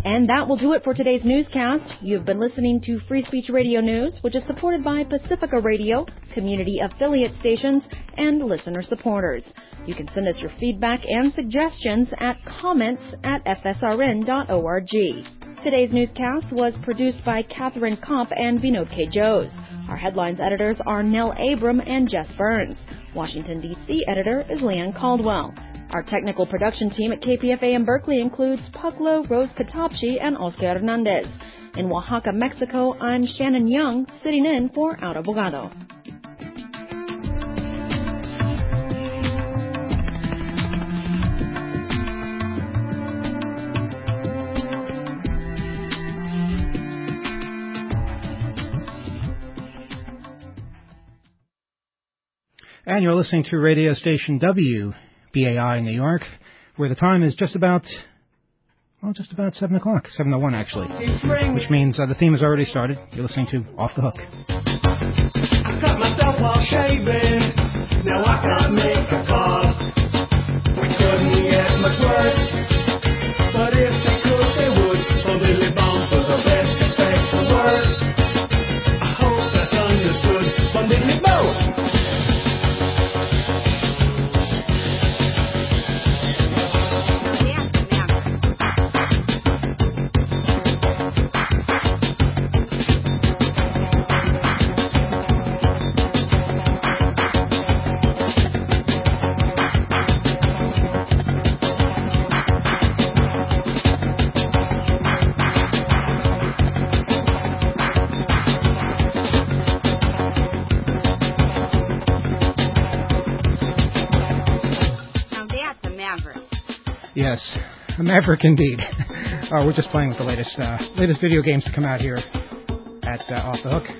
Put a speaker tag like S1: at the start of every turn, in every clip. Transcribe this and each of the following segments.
S1: And that will do it for today's newscast. You've been listening to Free Speech Radio News, which is supported by Pacifica Radio, community affiliate stations, and listener supporters. You can send us your feedback and suggestions at comments@fsrn.org. Today's newscast was produced by Catherine Kopp and Vinod K. Jose. Our headlines editors are Nell Abram and Jess Burns. Washington, D.C. editor is Leanne Caldwell. Our technical production team at KPFA in Berkeley includes Puglo, Rose Katapshi, and Oscar Hernandez. In Oaxaca, Mexico, I'm Shannon Young, sitting in for Out Abogado.
S2: And you're listening to radio station WBAI New York, where the time is just about 7 o'clock, 7:01 actually, which means the theme has already started. You're listening to Off the Hook.
S3: I cut myself while shaving, now I can't make a call. We couldn't get much worse, but if they could, they would. So Billy Bomb for the best effect for worse. I hope that's understood from Billy Bomb.
S2: Yes, a maverick indeed. We're just playing with the latest video games to come out here at Off the Hook.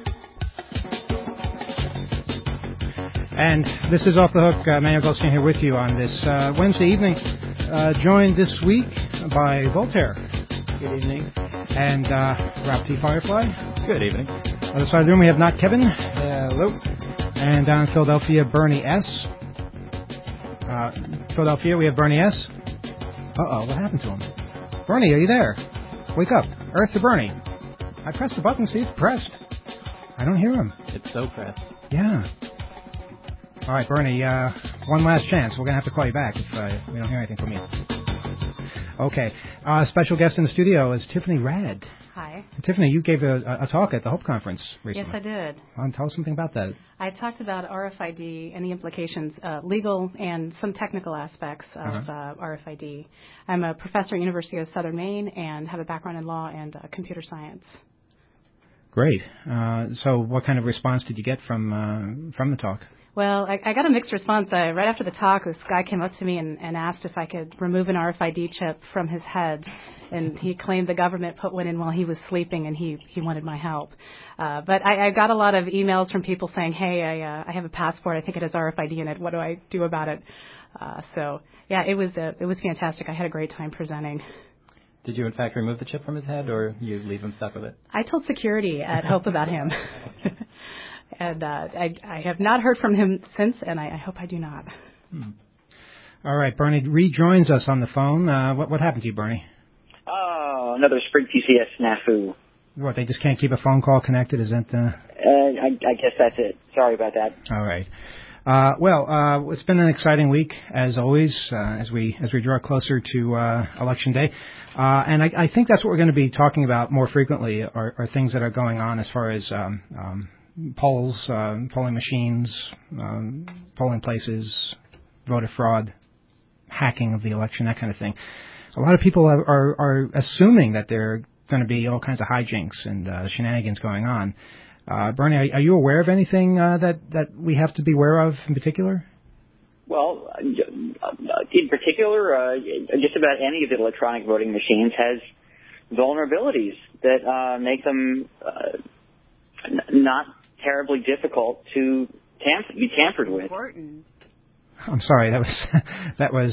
S2: And this is Off the Hook. Manuel Goldstein here with you on this Wednesday evening, joined this week by Voltaire.
S4: Good evening.
S2: And Rob T. Firefly.
S4: Good evening.
S2: On the other side of the room we have Not Kevin.
S4: Hello.
S2: And down in Philadelphia, Bernie S. Philadelphia, we have Bernie S. Uh-oh, what happened to him? Bernie, are you there? Wake up. Earth to Bernie. I pressed the button, see, it's pressed. I don't hear him.
S4: It's so pressed.
S2: Yeah. All right, Bernie, one last chance. We're going to have to call you back if we don't hear anything from you. Okay. Special guest in the studio is Tiffany Rad.
S5: Hi.
S2: Tiffany, you gave a talk at the Hope Conference recently.
S5: Yes, I did.
S2: Tell us something about that.
S5: I talked about RFID and the implications, legal and some technical aspects of RFID. I'm a professor at University of Southern Maine and have a background in law and computer science.
S2: Great. So what kind of response did you get from the talk?
S5: Well, I got a mixed response. Right after the talk, this guy came up to me and asked if I could remove an RFID chip from his head. And he claimed the government put one in while he was sleeping, and he wanted my help. But I got a lot of emails from people saying, hey, I have a passport. I think it has RFID in it. What do I do about it? So, yeah, it was fantastic. I had a great time presenting.
S4: Did you, in fact, remove the chip from his head, or you leave him stuck with it?
S5: I told security at Hope about him. And I have not heard from him since, and I hope I do not.
S2: All right, Bernie rejoins us on the phone. What happened to you, Bernie?
S6: Oh, another Sprint PCS snafu.
S2: What, they just can't keep a phone call connected? Is that...
S6: I guess that's it. Sorry about that.
S2: All right. Well, it's been an exciting week, as always, as we draw closer to Election Day. And I think that's what we're going to be talking about more frequently, are things that are going on as far as polls, polling machines, polling places, voter fraud, hacking of the election, that kind of thing. A lot of people are assuming that there are going to be all kinds of hijinks and shenanigans going on. Bernie, are you aware of anything that we have to be aware of in particular?
S6: Well, in particular, just about any of the electronic voting machines has vulnerabilities that make them not terribly difficult to be tampered with.
S5: Important.
S2: I'm sorry, that was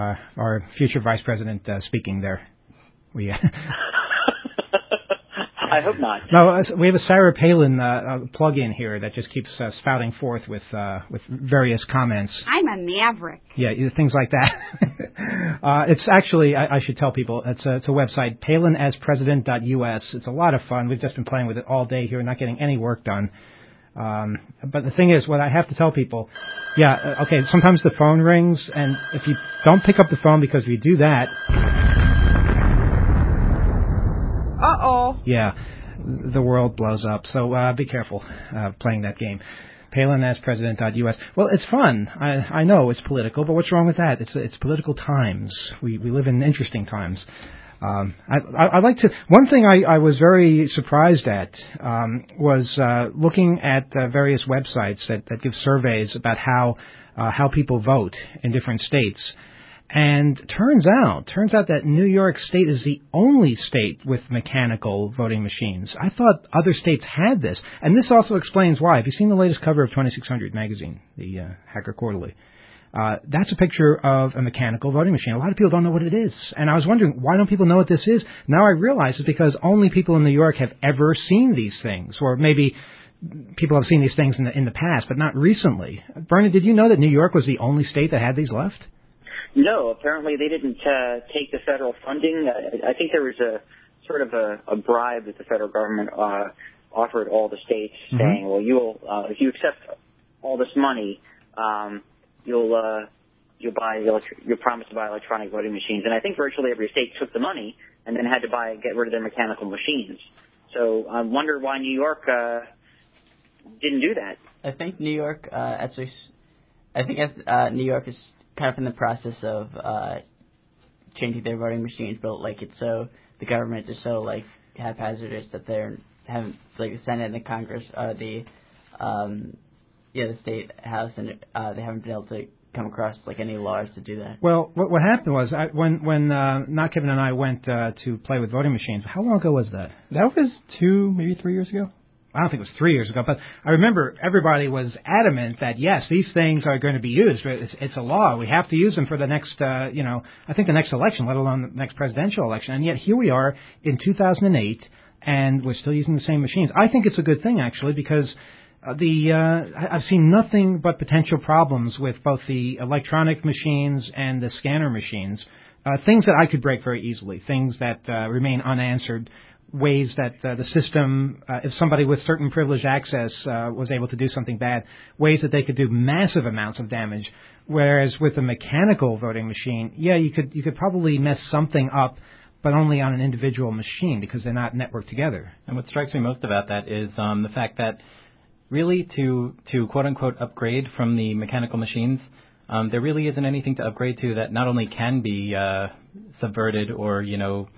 S2: our future vice president speaking there. We.
S6: I I hope not.
S2: No, we have a Sarah Palin plug-in here that just keeps spouting forth with various comments.
S7: I'm a maverick.
S2: Yeah, things like that. It's actually, I should tell people, it's a website, palinaspresident.us. It's a lot of fun. We've just been playing with it all day here, not getting any work done. But the thing is, what I have to tell people, okay, sometimes the phone rings, and if you don't pick up the phone, because if you do that...
S7: Uh-oh.
S2: Yeah, the world blows up. So be careful playing that game. palinaspresident.us. Well, it's fun. I know it's political, but what's wrong with that? It's political times. We live in interesting times. I'd like to. One thing I was very surprised at was looking at various websites that give surveys about how people vote in different states. And turns out that New York State is the only state with mechanical voting machines. I thought other states had this. And this also explains why. Have you seen the latest cover of 2600 magazine, the Hacker Quarterly? That's a picture of a mechanical voting machine. A lot of people don't know what it is. And I was wondering, why don't people know what this is? Now I realize it's because only people in New York have ever seen these things. Or maybe people have seen these things in the past, but not recently. Bernie, did you know that New York was the only state that had these left?
S6: No, apparently they didn't take the federal funding. I think there was a sort of a bribe that the federal government offered all the states, saying, "Well, if you accept all this money, you'll promise to buy electronic voting machines." And I think virtually every state took the money and then had to get rid of their mechanical machines. So I wonder why New York didn't do that.
S8: I think New York New York is kind of in the process of changing their voting machines, but it's so the government is so haphazardous that they haven't the Senate and the Congress, the state house, and they haven't been able to come across any laws to do that.
S2: Well, what happened was when Not Kevin and I went to play with voting machines. How long ago was that?
S4: That was 2, maybe 3 years ago.
S2: I don't think it was 3 years ago, but I remember everybody was adamant that, yes, these things are going to be used. It's a law. We have to use them for the next, I think the next election, let alone the next presidential election. And yet here we are in 2008, and we're still using the same machines. I think it's a good thing, actually, because I've seen nothing but potential problems with both the electronic machines and the scanner machines, things that I could break very easily, things that remain unanswered, ways that the system, if somebody with certain privileged access was able to do something bad, ways that they could do massive amounts of damage. Whereas with a mechanical voting machine, you could probably mess something up, but only on an individual machine because they're not networked together.
S4: And what strikes me most about that is the fact that really to quote unquote upgrade from the mechanical machines, there really isn't anything to upgrade to that not only can be subverted or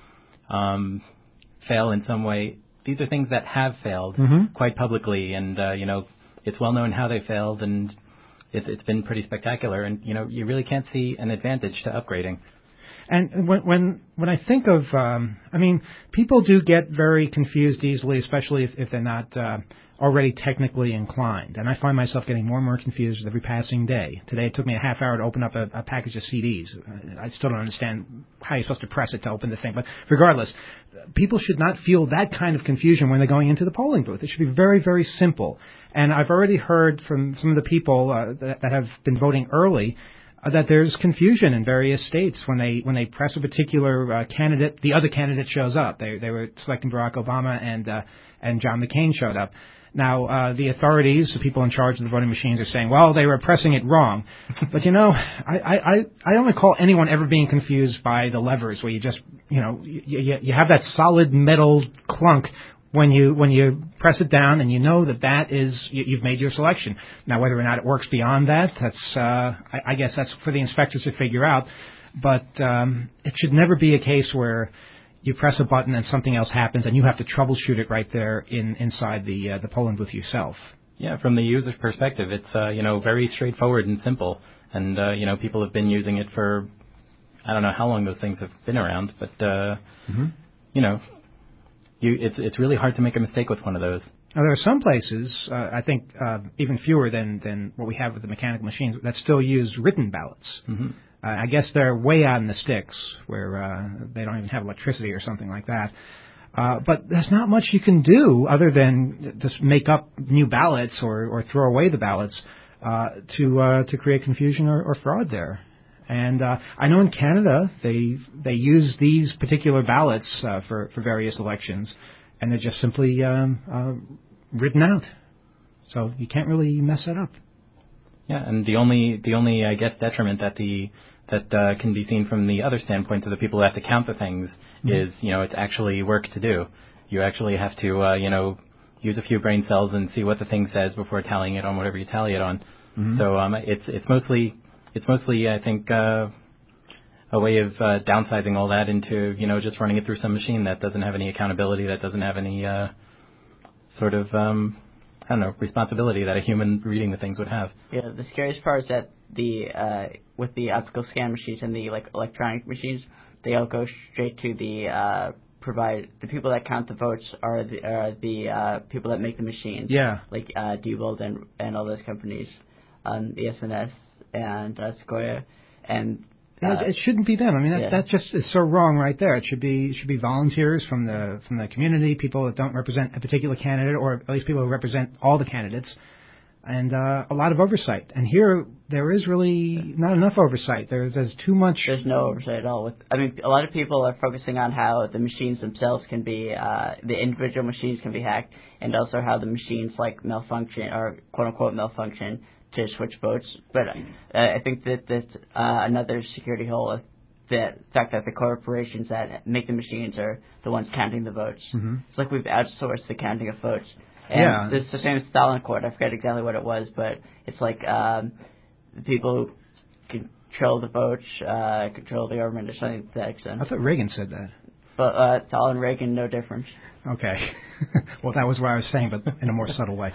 S4: fail in some way. These are things that have failed quite publicly, and it's well known how they failed, and it's been pretty spectacular. And you really can't see an advantage to upgrading.
S2: And when I think of, people do get very confused easily, especially if they're not already technically inclined. And I find myself getting more and more confused with every passing day. Today it took me a half hour to open up a package of CDs. I still don't understand how you're supposed to press it to open the thing. But regardless, people should not feel that kind of confusion when they're going into the polling booth. It should be very, very simple. And I've already heard from some of the people that have been voting early that there's confusion in various states when they press a particular candidate, the other candidate shows up. They were selecting Barack Obama and John McCain showed up. Now, the authorities, the people in charge of the voting machines, are saying, well, they were pressing it wrong. But, I don't recall anyone ever being confused by the levers where you just, you have that solid metal clunk when you press it down and you know that is, you've made your selection. Now, whether or not it works beyond that, that's, I guess that's for the inspectors to figure out. But it should never be a case where you press a button and something else happens and you have to troubleshoot it right there inside the polling booth yourself.
S4: Yeah, from the user's perspective, it's very straightforward and simple, and people have been using it for I don't know how long those things have been around, but it's really hard to make a mistake with one of those.
S2: Now, there are some places, I think even fewer than what we have with the mechanical machines, that still use written ballots. I guess they're way out in the sticks where they don't even have electricity or something like that. But there's not much you can do other than just make up new ballots or throw away the ballots to create confusion or fraud there. And I know in Canada they use these particular ballots for various elections, and they're just simply written out. So you can't really mess that up.
S4: Yeah, and the only I guess detriment that can be seen from the other standpoint to the people who have to count the things is, it's actually work to do. You actually have to, use a few brain cells and see what the thing says before tallying it on whatever you tally it on. Mm-hmm. So it's mostly I think a way of downsizing all that into just running it through some machine that doesn't have any accountability, that doesn't have any sort of responsibility that a human reading the things would have.
S8: Yeah, the scariest part is that with the optical scan machines and the electronic machines, they all go straight to the the people that count the votes are the people that make the machines.
S2: Yeah.
S8: Like Diebold and all those companies, the SNS and Sequoia, and
S2: it shouldn't be them. I mean, that just is so wrong right there. It should be volunteers from the community, people that don't represent a particular candidate, or at least people who represent all the candidates, and a lot of oversight. And here there is really not enough oversight. There's too much.
S8: There's no oversight at all. A lot of people are focusing on how the machines themselves can be, the individual machines can be hacked, and also how the machines malfunction or quote unquote malfunction to switch votes. But I think that's another security hole. The fact that the corporations that make the machines are the ones counting the votes. Mm-hmm. It's like we've outsourced the counting of votes. And there's the famous Stalin quote. I forget exactly what it was, but it's like the people who control the votes, control the government, or something to that extent.
S2: I thought Reagan said that.
S8: But Stalin and Reagan, no difference.
S2: Okay. Well, that was what I was saying, but in a more subtle way.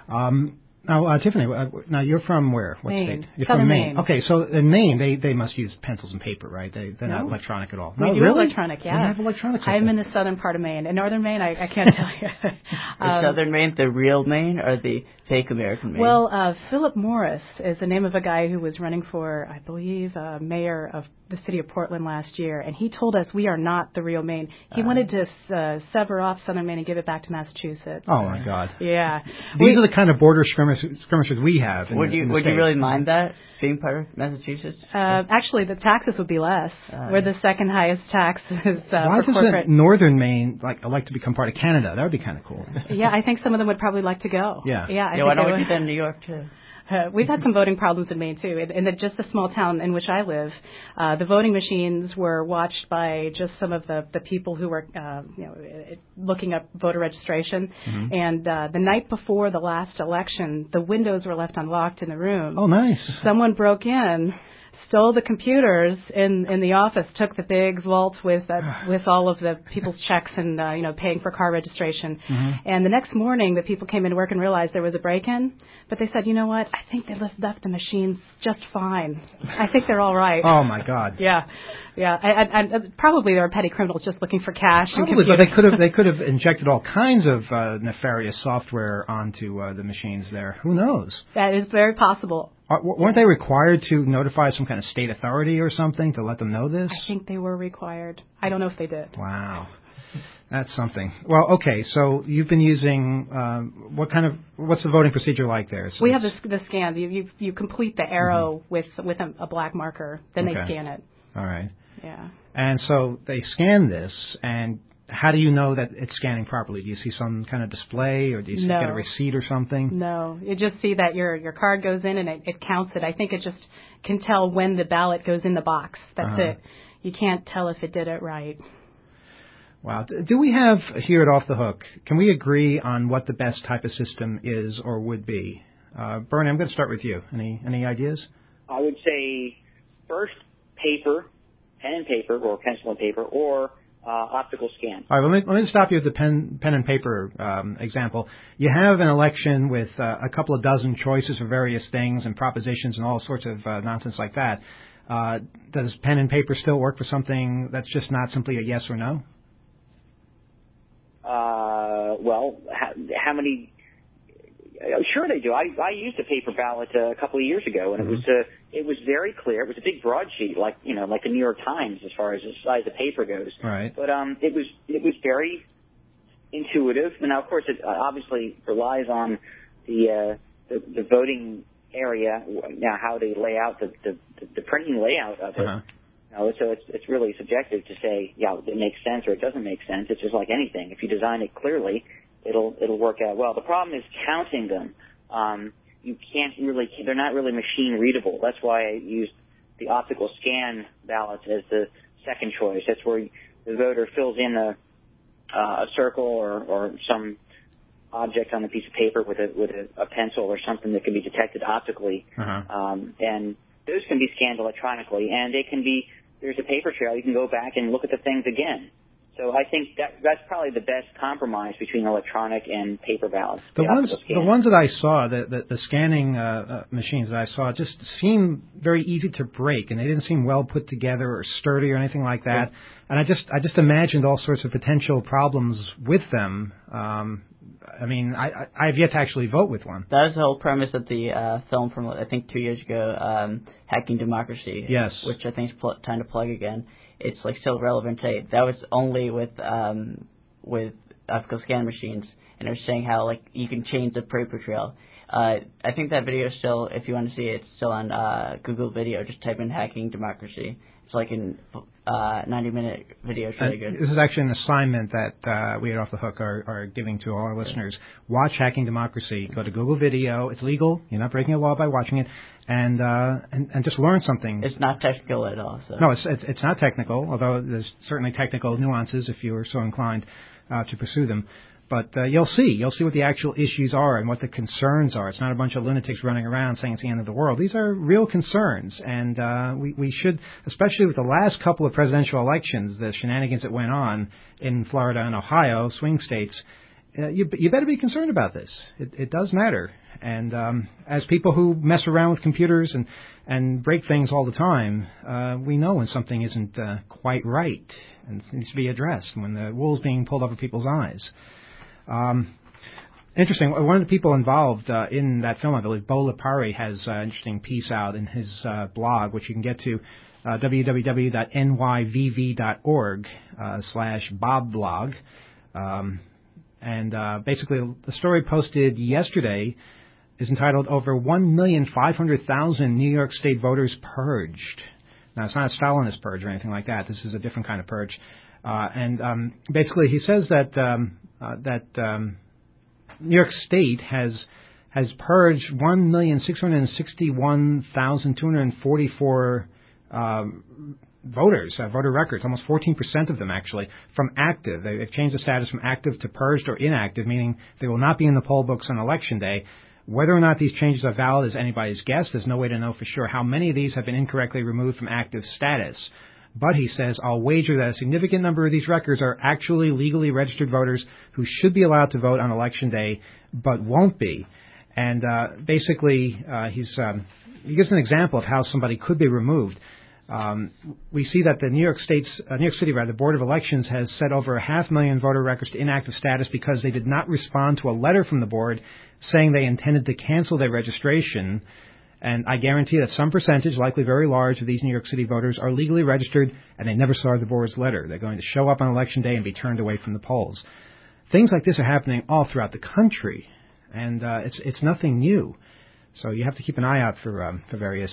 S2: Now, Tiffany, now you're from where? What
S5: Maine.
S2: state? You're
S5: Southern
S2: from Maine.
S5: Maine.
S2: Okay, so in Maine, they must use pencils and paper, right? They're not electronic at all.
S5: We do
S2: really?
S5: electronic, yeah.
S2: They have electronics.
S5: I'm in the southern part of Maine. In northern Maine, I can't tell you.
S8: The southern Maine, the real Maine, or the fake American Maine?
S5: Well, Philip Morris is the name of a guy who was running for, I believe, mayor of the city of Portland last year, and he told us we are not the real Maine. He wanted to sever off southern Maine and give it back to Massachusetts.
S2: Oh, my God.
S5: Yeah.
S2: These are the kind of border skirmishes we have.
S8: Would you really mind that, being part of Massachusetts?
S5: Actually, the taxes would be less. We're the second highest taxes
S2: Why
S5: for corporate.
S2: doesn't northern Maine like to become part of Canada? That would be kind of cool.
S5: Yeah, I think some of them would probably like to go.
S2: Yeah.
S8: Why don't we do that in New York, too?
S5: We've had some voting problems in Maine, too. In just the small town in which I live, the voting machines were watched by just some of the people who were looking up voter registration. Mm-hmm. And the night before the last election, the windows were left unlocked in the room.
S2: Oh, nice.
S5: Someone broke in, stole the computers in the office, took the big vault with all of the people's checks and paying for car registration. Mm-hmm. And the next morning, the people came into work and realized there was a break-in. But they said, you know what? I think they left the machines just fine. I think they're all right.
S2: Oh my God.
S5: Yeah. And probably there were petty criminals just looking for cash.
S2: Probably, but they could have injected all kinds of nefarious software onto the machines there. Who knows?
S5: That is very possible.
S2: Weren't they required to notify some kind of state authority or something to let them know this?
S5: I think they were required. I don't know if they did.
S2: Wow. That's something. Well, okay, so you've been using, what's the voting procedure like there? So
S5: we have the scan. You complete the arrow with a black marker, then they scan it.
S2: All right.
S5: Yeah.
S2: And so they scan this, and how do you know that it's scanning properly? Do you see some kind of display, or do you get a receipt or something?
S5: No. You just see that your card goes in and it counts it. I think it just can tell when the ballot goes in the box. That's it. You can't tell if it did it right.
S2: Wow. Do we have, here at Off the Hook, can we agree on what the best type of system is or would be? Bernie, I'm going to start with you. Any ideas?
S6: I would say first paper, pen and paper, or pencil and paper, or optical scan.
S2: All right, let me stop you at the pen and paper example. You have an election with a couple of dozen choices for various things and propositions and all sorts of nonsense like that. Does pen and paper still work for something that's just not simply a yes or no?
S6: Well, how many? Sure, they do. I used a paper ballot a couple of years ago, and it was very clear. It was a big broadsheet, like the New York Times, as far as the size of paper goes.
S2: Right.
S6: But it was very intuitive. And now, of course, it obviously relies on the voting area, now how they lay out the printing layout of it. So it's really subjective to say, yeah, it makes sense or it doesn't make sense. It's just like anything. If you design it clearly, it'll work out well. The problem is counting them. You can't really, they're not really machine readable. That's why I used the optical scan ballots as the second choice. That's where the voter fills in a circle or some object on a piece of paper with a pencil or something that can be detected optically. And those can be scanned electronically, and there's a paper trail. You can go back and look at the things again. So I think that's probably the best compromise between electronic and paper ballots.
S2: The ones that I saw, the scanning machines that I saw, just seemed very easy to break, and they didn't seem well put together or sturdy or anything like that. And I just imagined all sorts of potential problems with them. I mean, I've yet to actually vote with one.
S8: That was the whole premise of the film from, I think, 2 years ago, Hacking Democracy.
S2: Yes.
S8: Which I think is time to plug again. It's like still relevant today. That was only with optical scan machines, and they're saying how like you can change the paper trail. I think that video is still, if you want to see it, it's still on Google Video. Just type in Hacking Democracy. It's like a 90-minute video. It's really good.
S2: This is actually an assignment that we at Off the Hook are giving to all our listeners. Watch Hacking Democracy. Go to Google Video. It's legal. You're not breaking a law by watching it, and just learn something.
S8: It's not technical at all. So.
S2: No, it's not technical, although there's certainly technical nuances if you are so inclined to pursue them. But you'll see what the actual issues are and what the concerns are. It's not a bunch of lunatics running around saying it's the end of the world. These are real concerns, and we should, especially with the last couple of presidential elections, the shenanigans that went on in Florida and Ohio, swing states, you better be concerned about this. It does matter. And as people who mess around with computers and break things all the time, we know when something isn't quite right and needs to be addressed, when the wool's being pulled over people's eyes. Interesting. One of the people involved in that film, I believe, Bo Lipari, has an interesting piece out in his blog, which you can get to www.nyvv.org/bobblog. And basically, the story posted yesterday is entitled "Over 1,500,000 New York State Voters Purged." Now, it's not a Stalinist purge or anything like that. This is a different kind of purge. And basically, he says that New York State has purged 1,661,244 voters, voter records, almost 14% of them actually, from active. They've changed the status from active to purged or inactive, meaning they will not be in the poll books on Election Day. Whether or not these changes are valid is anybody's guess. There's no way to know for sure how many of these have been incorrectly removed from active status. But he says, I'll wager that a significant number of these records are actually legally registered voters who should be allowed to vote on Election Day, but won't be. And basically, he gives an example of how somebody could be removed. We see that the New York City, the Board of Elections has set over 500,000 voter records to inactive status because they did not respond to a letter from the board saying they intended to cancel their registration. And I guarantee that some percentage, likely very large, of these New York City voters are legally registered and they never saw the board's letter. They're going to show up on Election Day and be turned away from the polls. Things like this are happening all throughout the country, and it's nothing new. So you have to keep an eye out for various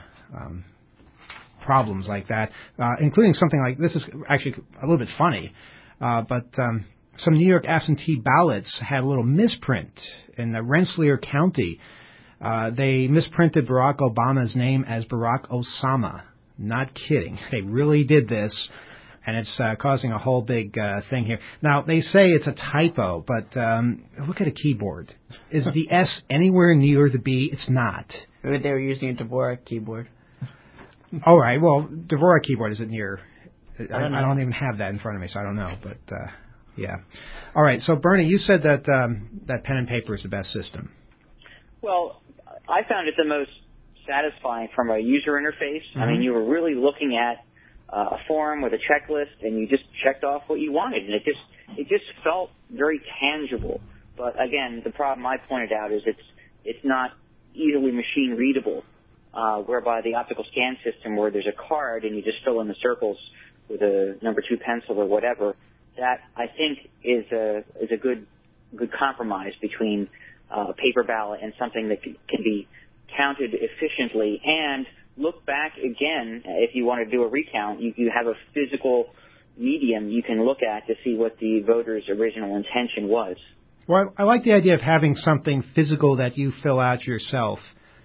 S2: problems like that, including something like this is actually a little bit funny, but some New York absentee ballots had a little misprint in Rensselaer County. They misprinted Barack Obama's name as Barack Osama. Not kidding. They really did this, and it's causing a whole big thing here. Now, they say it's a typo, but look at a keyboard. Is the S anywhere near the B? It's not.
S8: Maybe they were using a Dvorak keyboard.
S2: All right. Well, Dvorak keyboard isn't near. I don't even have that in front of me, so I don't know. But yeah. All right. So Bernie, you said that that pen and paper is the best system.
S6: Well, I found it the most satisfying from a user interface. Mm-hmm. I mean, you were really looking at a form with a checklist, and you just checked off what you wanted, and it just felt very tangible. But again, the problem I pointed out is it's not easily machine readable. Whereby the optical scan system, where there's a card and you just fill in the circles with a number 2 pencil or whatever, that I think is a good compromise between a paper ballot and something that can be counted efficiently and look back again. If you want to do a recount, you have a physical medium you can look at to see what the voters' original intention was.
S2: Well, I like the idea of having something physical that you fill out yourself,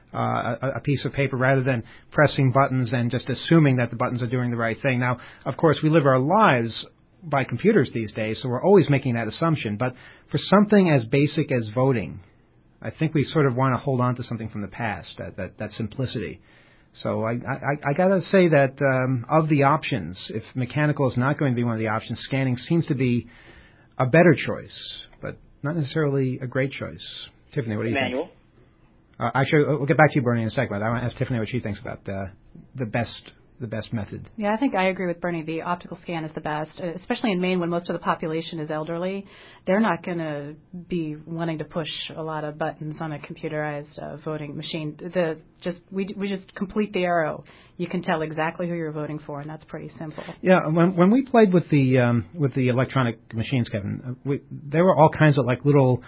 S2: a piece of paper, rather than pressing buttons and just assuming that the buttons are doing the right thing. Now, of course, we live our lives by computers these days, so we're always making that assumption. But for something as basic as voting, I think we sort of want to hold on to something from the past, that simplicity. So I got to say that of the options, if mechanical is not going to be one of the options, scanning seems to be a better choice, but not necessarily a great choice. Tiffany, what do you think? Actually, we'll get back to you, Bernie, in a second. I want to ask Tiffany what she thinks about the best method.
S5: Yeah, I think I agree with Bernie. The optical scan is the best, especially in Maine when most of the population is elderly. They're not going to be wanting to push a lot of buttons on a computerized voting machine. We just complete the arrow. You can tell exactly who you're voting for, and that's pretty simple.
S2: Yeah, when we played with the electronic machines, Kevin, there were all kinds of like little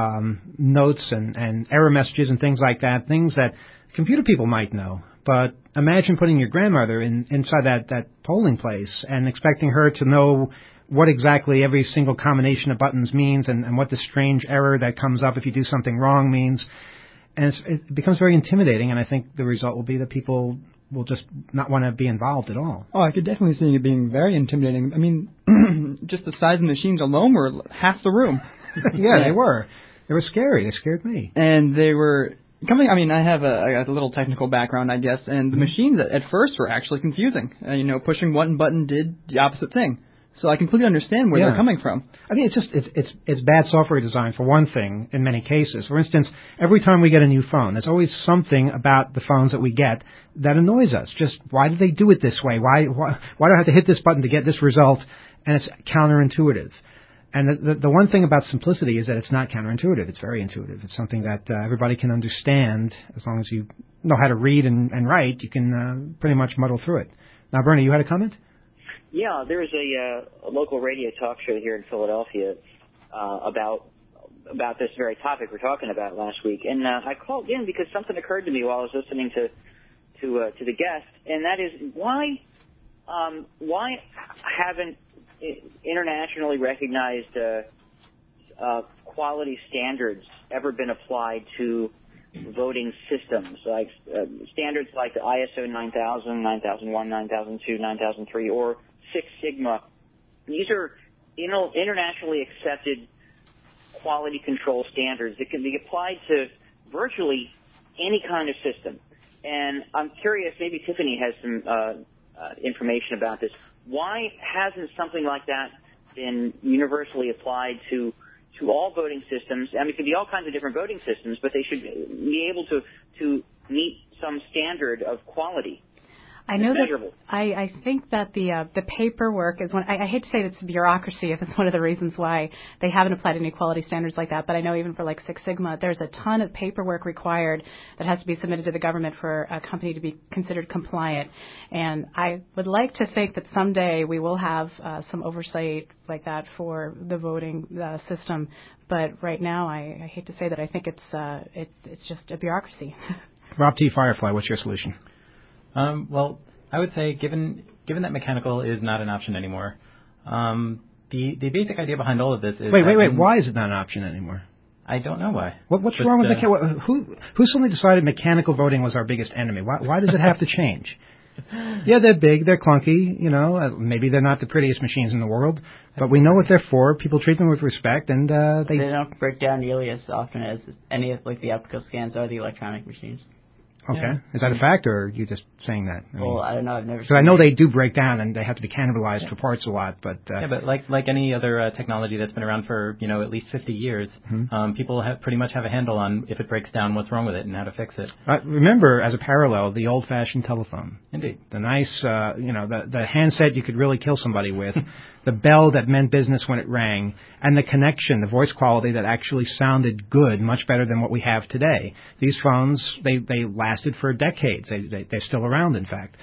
S2: notes and error messages and things like that, things that computer people might know. But imagine putting your grandmother inside that polling place and expecting her to know what exactly every single combination of buttons means and what the strange error that comes up if you do something wrong means. And it becomes very intimidating, and I think the result will be that people will just not want to be involved at all.
S9: Oh, I could definitely see it being very intimidating. I mean, just the size of the machines alone were half the room.
S2: Yeah, they were. They were scary. They scared me.
S9: And they were... I have a little technical background, I guess, and the machines at first were actually confusing. Pushing one button did the opposite thing. So I completely understand where they're coming from.
S2: I mean, it's bad software design for one thing in many cases. For instance, every time we get a new phone, there's always something about the phones that we get that annoys us. Just why do they do it this way? Why do I have to hit this button to get this result? And it's counterintuitive. And the one thing about simplicity is that it's not counterintuitive. It's very intuitive. It's something that everybody can understand. As long as you know how to read and write, you can pretty much muddle through it. Now, Bernie, you had a comment?
S6: Yeah, there's a local radio talk show here in Philadelphia about this very topic we're talking about last week, and I called in because something occurred to me while I was listening to the guest, and that is why haven't internationally recognized quality standards ever been applied to voting systems, like standards like the ISO 9000, 9001, 9002, 9003, or Six Sigma. These are internationally accepted quality control standards that can be applied to virtually any kind of system. And I'm curious, maybe Tiffany has some information about this. Why hasn't something like that been universally applied to all voting systems? I mean, it could be all kinds of different voting systems, but they should be able to meet some standard of quality.
S5: I know that I think that the paperwork is one. I hate to say it's bureaucracy if it's one of the reasons why they haven't applied any quality standards like that. But I know even for like Six Sigma, there's a ton of paperwork required that has to be submitted to the government for a company to be considered compliant. And I would like to think that someday we will have some oversight like that for the voting system. But right now, I hate to say that I think it's just a bureaucracy.
S2: Rob T. Firefly, what's your solution?
S4: Well, I would say, given that mechanical is not an option anymore, the basic idea behind all of this is...
S2: Wait. Why is it not an option anymore?
S4: I don't know why.
S2: What's wrong with mechanical? Who suddenly decided mechanical voting was our biggest enemy? Why does it have to change? Yeah, they're big, they're clunky, maybe they're not the prettiest machines in the world, but we know what they're for. People treat them with respect, and
S8: they don't break down nearly as often as any of the optical scans or the electronic machines.
S2: Okay.
S4: Yeah.
S2: Is that a fact, or are you just saying that?
S8: I don't know. I've never.
S2: Because I know they do break down and they have to be cannibalized for parts a lot, but
S4: but like any other technology that's been around for at least 50 years, people pretty much have a handle on if it breaks down, what's wrong with it, and how to fix it.
S2: Remember, as a parallel, the old-fashioned telephone.
S4: Indeed.
S2: The nice, the handset you could really kill somebody with, the bell that meant business when it rang, and the connection, the voice quality that actually sounded good, much better than what we have today. These phones, they lasted for decades. They're still around, in fact.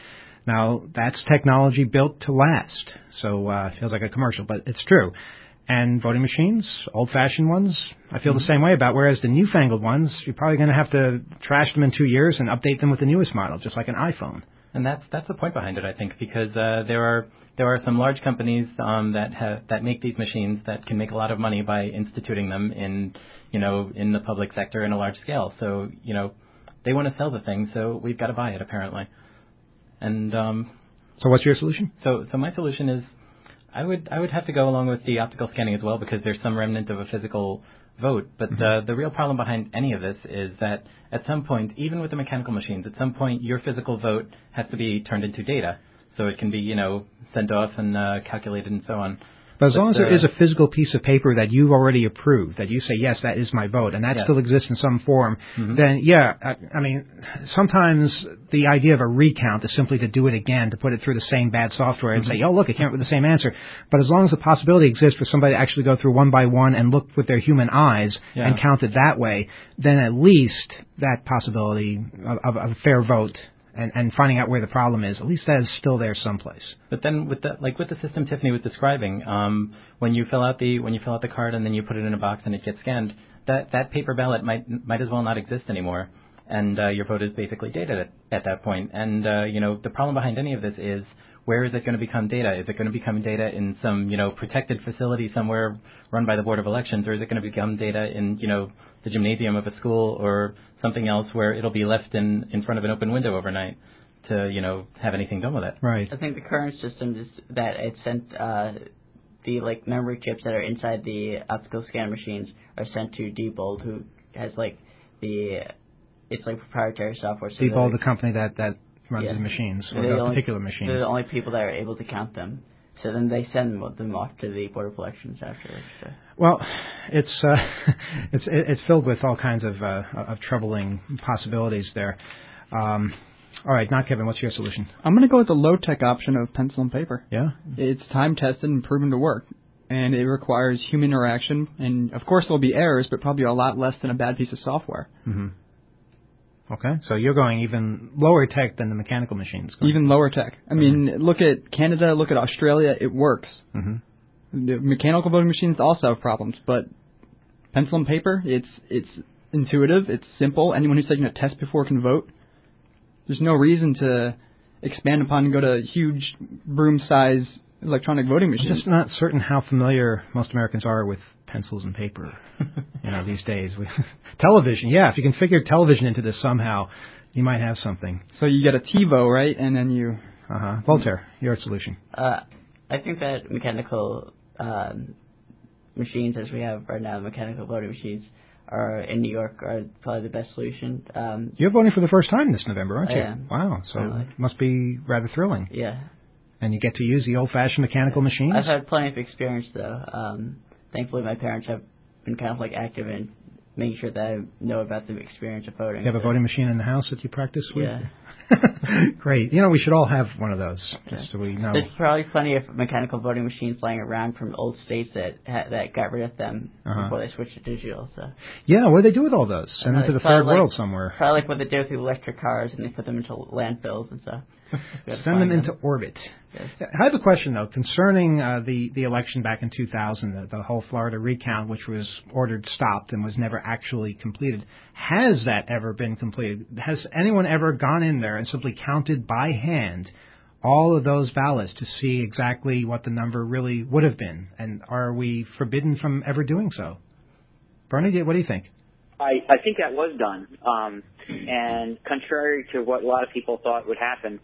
S2: Now, that's technology built to last, so it feels like a commercial, but it's true. And voting machines, old-fashioned ones, I feel the same way about, whereas the newfangled ones, you're probably going to have to trash them in 2 years and update them with the newest model, just like an iPhone.
S4: And that's the point behind it, I think, because there are some large companies that make these machines that can make a lot of money by instituting them in the public sector in a large scale. So they want to sell the thing, so we've got to buy it apparently. And
S2: so what's your solution?
S4: So my solution is I would have to go along with the optical scanning as well, because there's some remnant of a physical vote. But the real problem behind any of this is that at some point, even with the mechanical machines, at some point your physical vote has to be turned into data. So it can be, sent off and calculated and so on.
S2: But as long as there is a physical piece of paper that you've already approved, that you say, yes, that is my vote, and that still exists in some form, then, I mean, sometimes the idea of a recount is simply to do it again, to put it through the same bad software and say, oh, look, it came up with the same answer. But as long as the possibility exists for somebody to actually go through one by one and look with their human eyes and count it that way, then at least that possibility of a fair vote and finding out where the problem is, at least that is still there someplace.
S4: But then with the system Tiffany was describing, when you fill out the card and then you put it in a box and it gets scanned, that paper ballot might as well not exist anymore, and your vote is basically data at that point. And the problem behind any of this is, where is it going to become data? Is it going to become data in some protected facility somewhere run by the Board of Elections, or is it going to become data in the gymnasium of a school or something else where it'll be left in front of an open window overnight to have anything done with it?
S2: Right.
S8: I think the current system is that it sent the memory chips that are inside the optical scan machines are sent to Diebold, who has it's proprietary software. So
S2: Diebold, the company that runs the machines, or the particular machines.
S8: They're the only people that are able to count them. So then they send them off to the Board of Elections afterwards. So.
S2: Well, it's filled with all kinds of troubling possibilities there. All right, now Kevin, what's your solution?
S9: I'm going to go with the low-tech option of pencil and paper.
S2: Yeah?
S9: It's time-tested and proven to work, and it requires human interaction, and of course there'll be errors, but probably a lot less than a bad piece of software.
S2: Mm-hmm. Okay, so you're going even lower tech than the mechanical machines.
S9: Even lower tech. I mean, look at Canada, look at Australia, it works. Mm-hmm. The mechanical voting machines also have problems, but pencil and paper, it's intuitive, it's simple. Anyone who's taken a test before can vote. There's no reason to expand upon and go to huge room-size electronic voting machines.
S2: I'm just not certain how familiar most Americans are with pencils and paper, these days. Television, if you can figure television into this somehow, you might have something.
S9: So you get a TiVo, right? And then you...
S2: Voltaire, your solution.
S8: I think that mechanical machines, as we have right now, mechanical voting machines, are in New York are probably the best solution.
S2: You're voting for the first time this November, aren't you?
S8: I am.
S2: Wow, so it must be rather thrilling.
S8: Yeah.
S2: And you get to use the old-fashioned mechanical machines?
S8: I've had plenty of experience, though. Thankfully, my parents have been kind of active in making sure that I know about the experience of voting.
S2: You have a voting machine in the house that you practice with?
S8: Yeah.
S2: Great. We should all have one of those, just so we know.
S8: There's probably plenty of mechanical voting machines lying around from old states that got rid of them before they switched to digital. So.
S2: Yeah, what do they do with all those? Send them to the third world somewhere.
S8: Probably what they do with electric cars, and they put them into landfills and stuff.
S2: Send them into orbit. Yes. I have a question, though, concerning the election back in 2000, the whole Florida recount, which was ordered stopped and was never actually completed. Has that ever been completed? Has anyone ever gone in there and simply counted by hand all of those ballots to see exactly what the number really would have been? And are we forbidden from ever doing so? Bernie, what do you think?
S6: I think that was done. And contrary to what a lot of people thought would happen,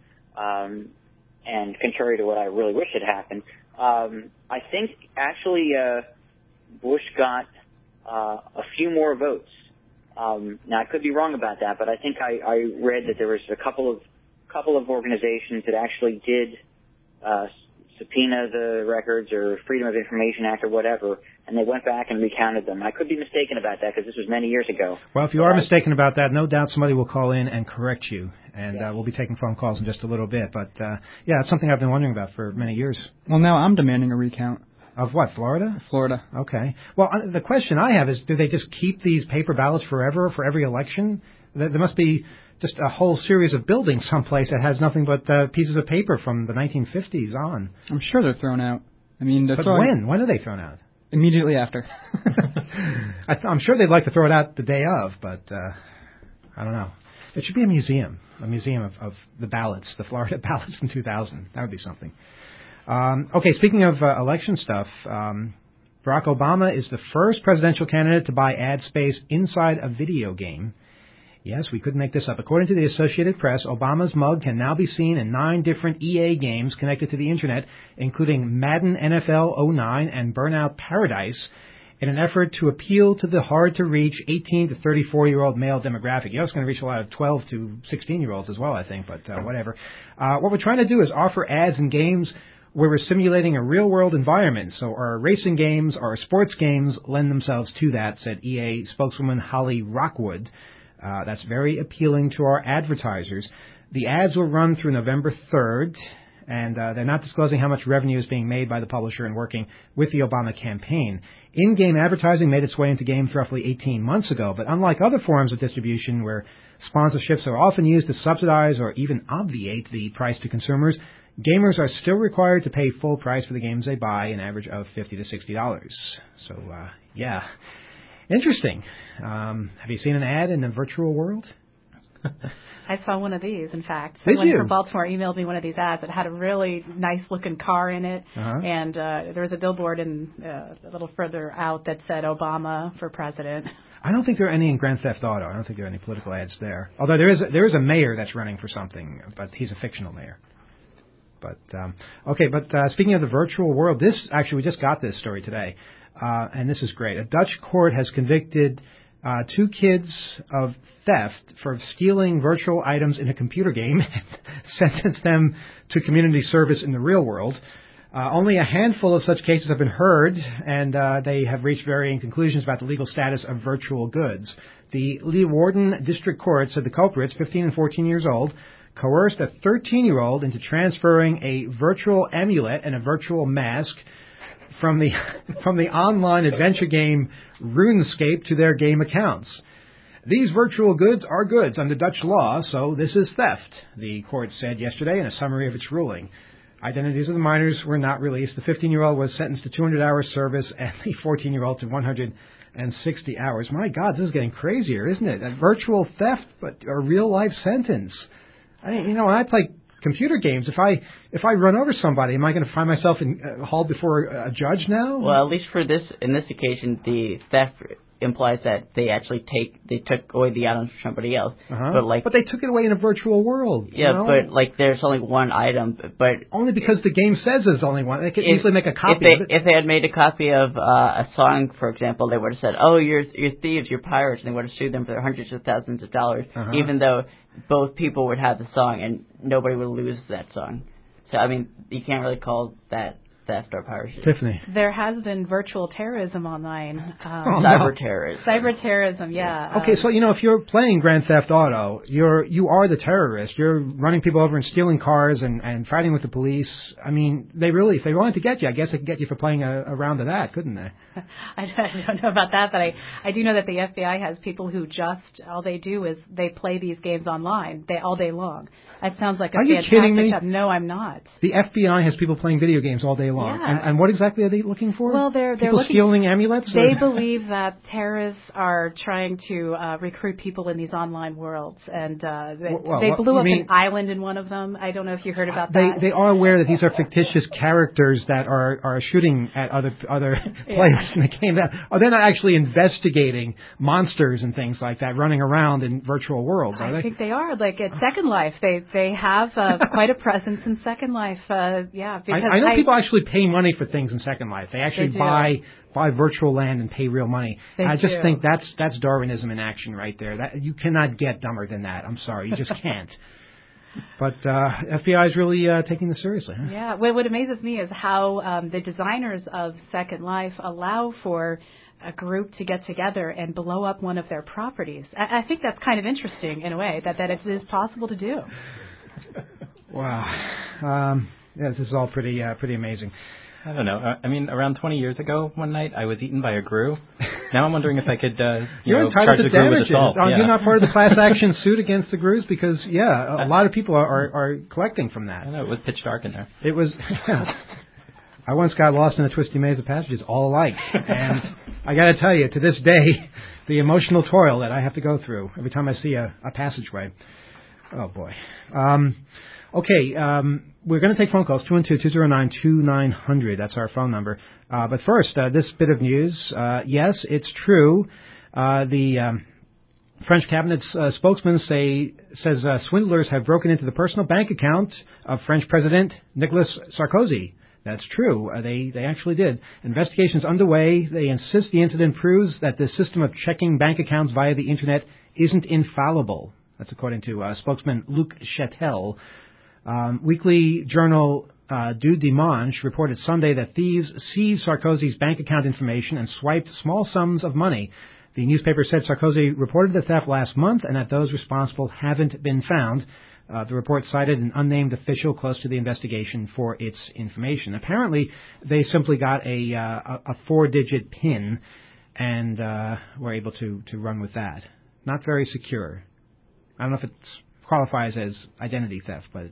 S6: and contrary to what I really wish had happened, I think actually Bush got a few more votes. Now I could be wrong about that, but I think I read that there was a couple of organizations that actually did subpoena the records or Freedom of Information Act or whatever, and they went back and recounted them. I could be mistaken about that because this was many years ago.
S2: Well, if you are mistaken about that, no doubt somebody will call in and correct you, and we'll be taking phone calls in just a little bit. But, it's something I've been wondering about for many years.
S9: Well, now I'm demanding a recount.
S2: Of what, Florida?
S9: Florida.
S2: Okay. Well, the question I have is, do they just keep these paper ballots forever for every election? There must be just a whole series of buildings someplace that has nothing but pieces of paper from the 1950s on.
S9: I'm sure they're thrown out. I mean,
S2: but when? When are they thrown out?
S9: Immediately after.
S2: I'm sure they'd like to throw it out the day of, but I don't know. It should be a museum of the ballots, the Florida ballots from 2000. That would be something. Okay, speaking of election stuff, Barack Obama is the first presidential candidate to buy ad space inside a video game. Yes, we couldn't make this up. According to the Associated Press, Obama's mug can now be seen in 9 different EA games connected to the Internet, including Madden NFL 09 and Burnout Paradise, in an effort to appeal to the hard-to-reach 18 to 34-year-old male demographic. It's going to reach a lot of 12 to 16-year-olds as well, I think, but whatever. What we're trying to do is offer ads in games where we're simulating a real-world environment. So our racing games, our sports games lend themselves to that, said EA spokeswoman Holly Rockwood. That's very appealing to our advertisers. The ads will run through November 3rd, and they're not disclosing how much revenue is being made by the publisher in working with the Obama campaign. In-game advertising made its way into games roughly 18 months ago, but unlike other forms of distribution where sponsorships are often used to subsidize or even obviate the price to consumers, gamers are still required to pay full price for the games they buy, an average of $50 to $60. So, yeah. Interesting. Have you seen an ad in the virtual world?
S5: I saw one of these, in fact.
S2: Did
S5: Someone
S2: you?
S5: from Baltimore emailed me one of these ads that had a really nice-looking car in it, and there was a billboard a little further out that said Obama for president.
S2: I don't think there are any in Grand Theft Auto. I don't think there are any political ads there. Although there is a mayor that's running for something, but he's a fictional mayor. But speaking of the virtual world, we just got this story today, and this is great. A Dutch court has convicted 2 kids of theft for stealing virtual items in a computer game and sentenced them to community service in the real world. Only a handful of such cases have been heard, and they have reached varying conclusions about the legal status of virtual goods. The Leeuwarden District Court said the culprits, 15 and 14 years old, coerced a 13-year-old into transferring a virtual amulet and a virtual mask from the online adventure game RuneScape to their game accounts. These virtual goods are goods under Dutch law, so this is theft, the court said yesterday in a summary of its ruling. Identities of the minors were not released. The 15-year-old was sentenced to 200 hours service and the 14-year-old to 160 hours. My God, this is getting crazier, isn't it? A virtual theft, but a real-life sentence. I mean, when I play computer games, if I run over somebody, am I going to find myself hauled before a judge now?
S8: Well, at least in this occasion, the theft implies that they took away the items from somebody else.
S2: But they took it away in a virtual world.
S8: Yeah, but there's only one item, but
S2: only because the game says there's only one. They could easily make a copy of it.
S8: If they had made a copy of a song, for example, they would have said, "Oh, you're thieves, you're pirates," and they would have sued them for hundreds of thousands of dollars, even though both people would have the song and nobody would lose that song. So I mean, you can't really call that theft or piracy.
S2: Tiffany.
S5: There has been virtual terrorism online.
S8: Cyber terrorism.
S5: Cyber terrorism, yeah.
S2: Okay, so if you're playing Grand Theft Auto, you are the terrorist. You're running people over and stealing cars and fighting with the police. I mean, if they wanted to get you, I guess they could get you for playing a round of that, couldn't they?
S5: I don't know about that, but I do know that the FBI has people who all they do is they play these games online all day long. That sounds like a fantastic job. No, I'm not.
S2: The FBI has people playing video games all day long.
S5: Yeah.
S2: And what exactly are they looking for?
S5: Well, they're
S2: people stealing amulets?
S5: They believe that terrorists are trying to recruit people in these online worlds, and they blew up an island in one of them. I don't know if you heard about that.
S2: They are aware that these are fictitious characters that are shooting at other players in the game. They're not actually investigating monsters and things like that running around in virtual worlds, are they?
S5: I think they are. Like at Second Life, they have quite a presence in Second Life. Because
S2: I know people actually pay money for things in Second Life. They actually buy virtual land and pay real money. I just think that's Darwinism in action right there. You cannot get dumber than that. I'm sorry, you just can't. But FBI is really taking this seriously. Huh?
S5: Yeah. What amazes me is how the designers of Second Life allow for a group to get together and blow up one of their properties. I think that's kind of interesting in a way that it is possible to do.
S2: Wow. This is all pretty amazing.
S4: I don't know. I mean, around 20 years ago, one night I was eaten by a grue. Now I'm wondering if I could,
S2: You're entitled
S4: charge
S2: to
S4: the grue with
S2: damages.
S4: assault.
S2: You're not part of the class action suit against the grues because, a lot of people are collecting from that.
S4: I know, it was pitch dark in there.
S2: It was. I once got lost in a twisty maze of passages, all alike, and I got to tell you, to this day, the emotional toil that I have to go through every time I see a passageway. Oh boy. Okay, we're going to take phone calls, 212-209-2900. That's our phone number. But first, this bit of news. Yes, it's true. The French cabinet's spokesman says swindlers have broken into the personal bank account of French President Nicolas Sarkozy. That's true. They actually did. Investigation's underway. They insist the incident proves that the system of checking bank accounts via the Internet isn't infallible. That's according to spokesman Luc Chatel. Weekly journal Du Dimanche reported Sunday that thieves seized Sarkozy's bank account information and swiped small sums of money. The newspaper said Sarkozy reported the theft last month and that those responsible haven't been found. The report cited an unnamed official close to the investigation for its information. Apparently, they simply got a 4-digit PIN and were able to run with that. Not very secure. I don't know if it qualifies as identity theft, but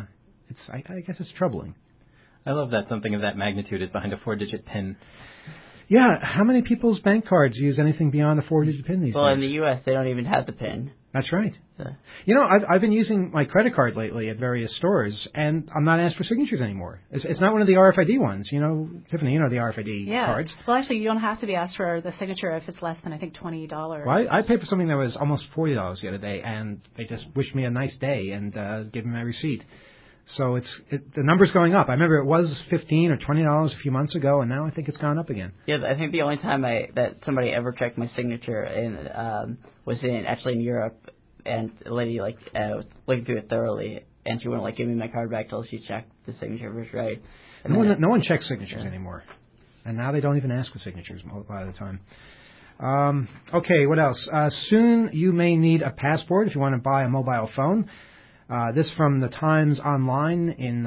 S2: I guess it's troubling.
S4: I love that something of that magnitude is behind a 4-digit PIN.
S2: Yeah, how many people's bank cards use anything beyond a 4-digit PIN these days?
S8: Well, in the U.S., they don't even have the PIN.
S2: That's right.
S8: So.
S2: I've been using my credit card lately at various stores, and I'm not asked for signatures anymore. It's not one of the RFID ones. Tiffany, the RFID cards.
S5: Well, actually, you don't have to be asked for the signature if it's less than, I think, $20.
S2: Well, I paid for something that was almost $40 the other day, and they just wished me a nice day and gave me my receipt. So the number's going up. I remember it was $15 or $20 a few months ago, and now I think it's gone up again.
S8: Yeah, I think the only time that somebody ever checked my signature was in Europe, and a lady was looking through it thoroughly, and she wouldn't give me my card back till she checked the signature was right. And
S2: no one checks signatures anymore, and now they don't even ask for signatures a lot of the time. Okay, what else? Soon you may need a passport if you want to buy a mobile phone. This from the Times Online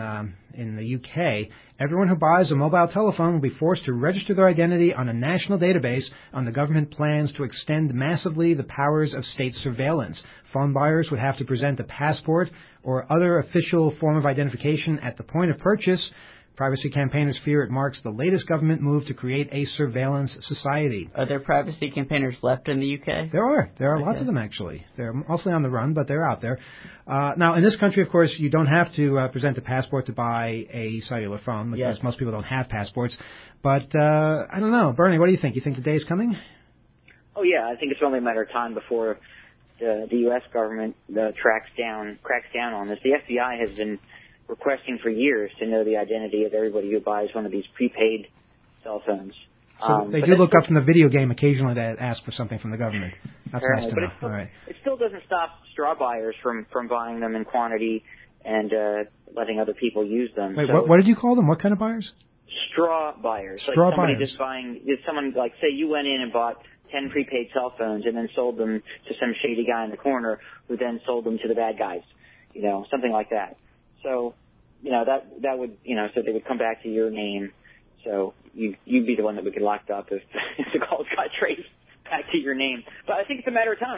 S2: in the UK. Everyone who buys a mobile telephone will be forced to register their identity on a national database on the government plans to extend massively the powers of state surveillance. Phone buyers would have to present a passport or other official form of identification at the point of purchase. Privacy campaigners fear it marks the latest government move to create a surveillance society.
S8: Are there privacy campaigners left in the UK?
S2: There are lots of them, actually. They're mostly on the run, but they're out there. Now, in this country, of course, you don't have to present a passport to buy a cellular phone because most people don't have passports. But I don't know. Bernie, what do you think? You think the day is coming?
S6: Oh, yeah. I think it's only a matter of time before the U.S. government cracks down on this. The FBI has been requesting for years to know the identity of everybody who buys one of these prepaid cell phones.
S2: So they do look up from the video game occasionally that ask for something from the government. That's nice to know. All right.
S6: It still doesn't stop straw buyers from buying them in quantity and letting other people use them.
S2: Wait, what did you call them? What kind of buyers?
S6: Straw buyers.
S2: Straw buyers.
S6: Just buying. Someone say you went in and bought 10 prepaid cell phones and then sold them to some shady guy in the corner who then sold them to the bad guys. Something like that. So, that would, so they would come back to your name. So you'd be the one that would get locked up if the calls got traced back to your name. But I think it's a matter of time.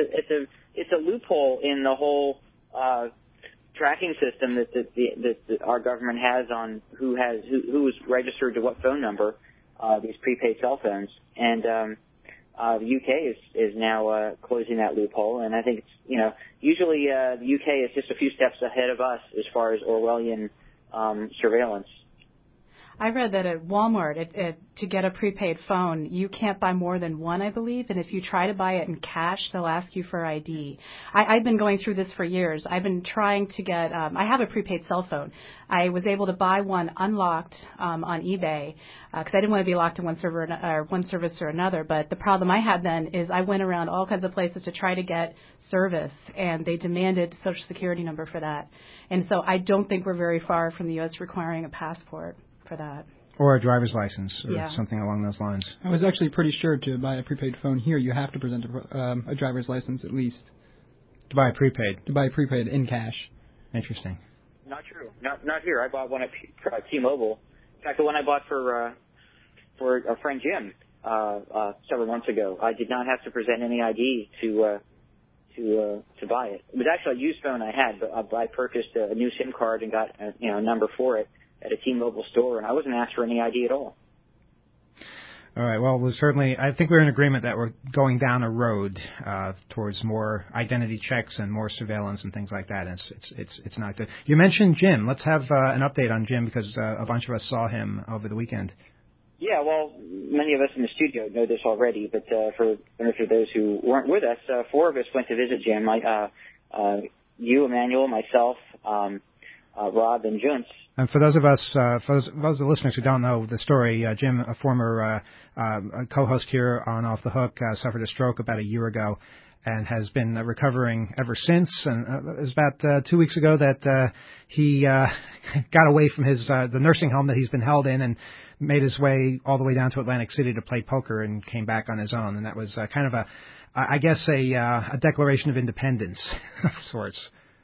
S6: It's a loophole in the whole tracking system that our government has on who is registered to what phone number these prepaid cell phones. And the UK is now closing that loophole, and I think it's usually the UK is just a few steps ahead of us as far as Orwellian surveillance.
S5: I read that at Walmart, to get a prepaid phone, you can't buy more than one, I believe, and if you try to buy it in cash, they'll ask you for ID. I've been going through this for years. I've been trying to get, I have a prepaid cell phone. I was able to buy one unlocked on eBay because I didn't want to be locked in one service or another, but the problem I had then is I went around all kinds of places to try to get service, and they demanded Social Security number for that. And so I don't think we're very far from the U.S. requiring a passport for that.
S2: Or a driver's license or something along those lines.
S9: I was actually pretty sure to buy a prepaid phone here, you have to present a driver's license at least.
S2: To buy a prepaid?
S9: To buy a prepaid in cash.
S2: Interesting.
S6: Not true. Not here. I bought one at T-Mobile. In fact, the one I bought for our friend Jim several months ago, I did not have to present any ID to buy it. It was actually a used phone I had, but I purchased a new SIM card and got a number for it at a T-Mobile store, and I wasn't asked for any ID at all.
S2: All right. Well, I think we're in agreement that we're going down a road towards more identity checks and more surveillance and things like that. And it's not good. You mentioned Jim. Let's have an update on Jim because a bunch of us saw him over the weekend.
S6: Yeah, well, many of us in the studio know this already, but for those who weren't with us, 4 of us went to visit Jim. You, Emmanuel, myself, Rob, and Junts.
S2: And for those of the listeners who don't know the story, Jim, a former co-host here on Off the Hook, suffered a stroke about a year ago and has been recovering ever since. And it was about 2 weeks ago that he got away from the nursing home that he's been held in and made his way all the way down to Atlantic City to play poker and came back on his own. And that was kind of a declaration of independence of sorts.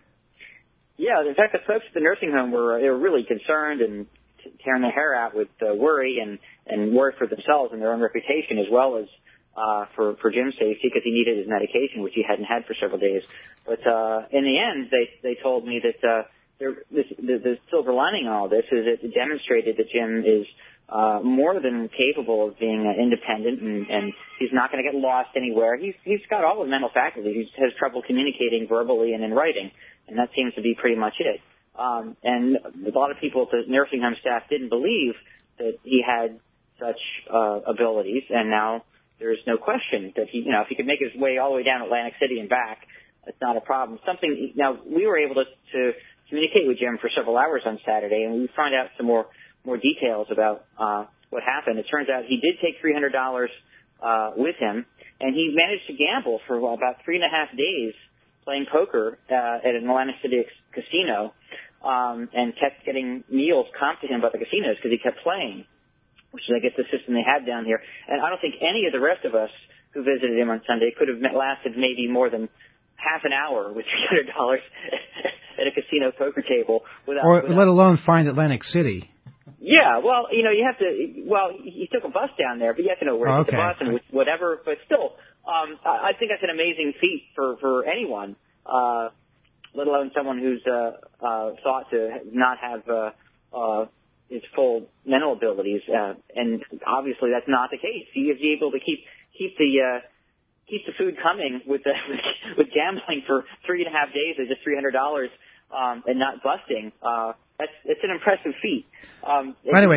S6: Yeah, in fact, the folks at the nursing home were really concerned and tearing their hair out with worry and worry for themselves and their own reputation, as well as for Jim's safety, because he needed his medication, which he hadn't had for several days. But in the end, they told me that the silver lining on all this is it demonstrated that Jim is more than capable of being independent, and he's not going to get lost anywhere. He's got all the mental faculties. He has trouble communicating verbally and in writing. And that seems to be pretty much it. And a lot of people at the nursing home staff didn't believe that he had such abilities, and now there's no question that if he could make his way all the way down Atlantic City and back, it's not a problem. Now, we were able to communicate with Jim for several hours on Saturday, and we found out some more details about what happened. It turns out he did take $300 with him, and he managed to gamble for about 3.5 days playing poker at an Atlantic City casino, and kept getting meals comped to him by the casinos because he kept playing, which is, I guess, the system they have down here. And I don't think any of the rest of us who visited him on Sunday could have lasted maybe more than half an hour with $300 at a casino poker table without
S2: let alone find Atlantic City.
S6: Yeah, well, you have to. Well, he took a bus down there, but you have to know where to get the bus and whatever. But still, I think that's an amazing feat for anyone, let alone someone who's thought to not have his full mental abilities. And obviously, that's not the case. He is able to keep the food coming with gambling for 3.5 days at just $300 and not busting. It's an impressive feat.
S2: Anyway,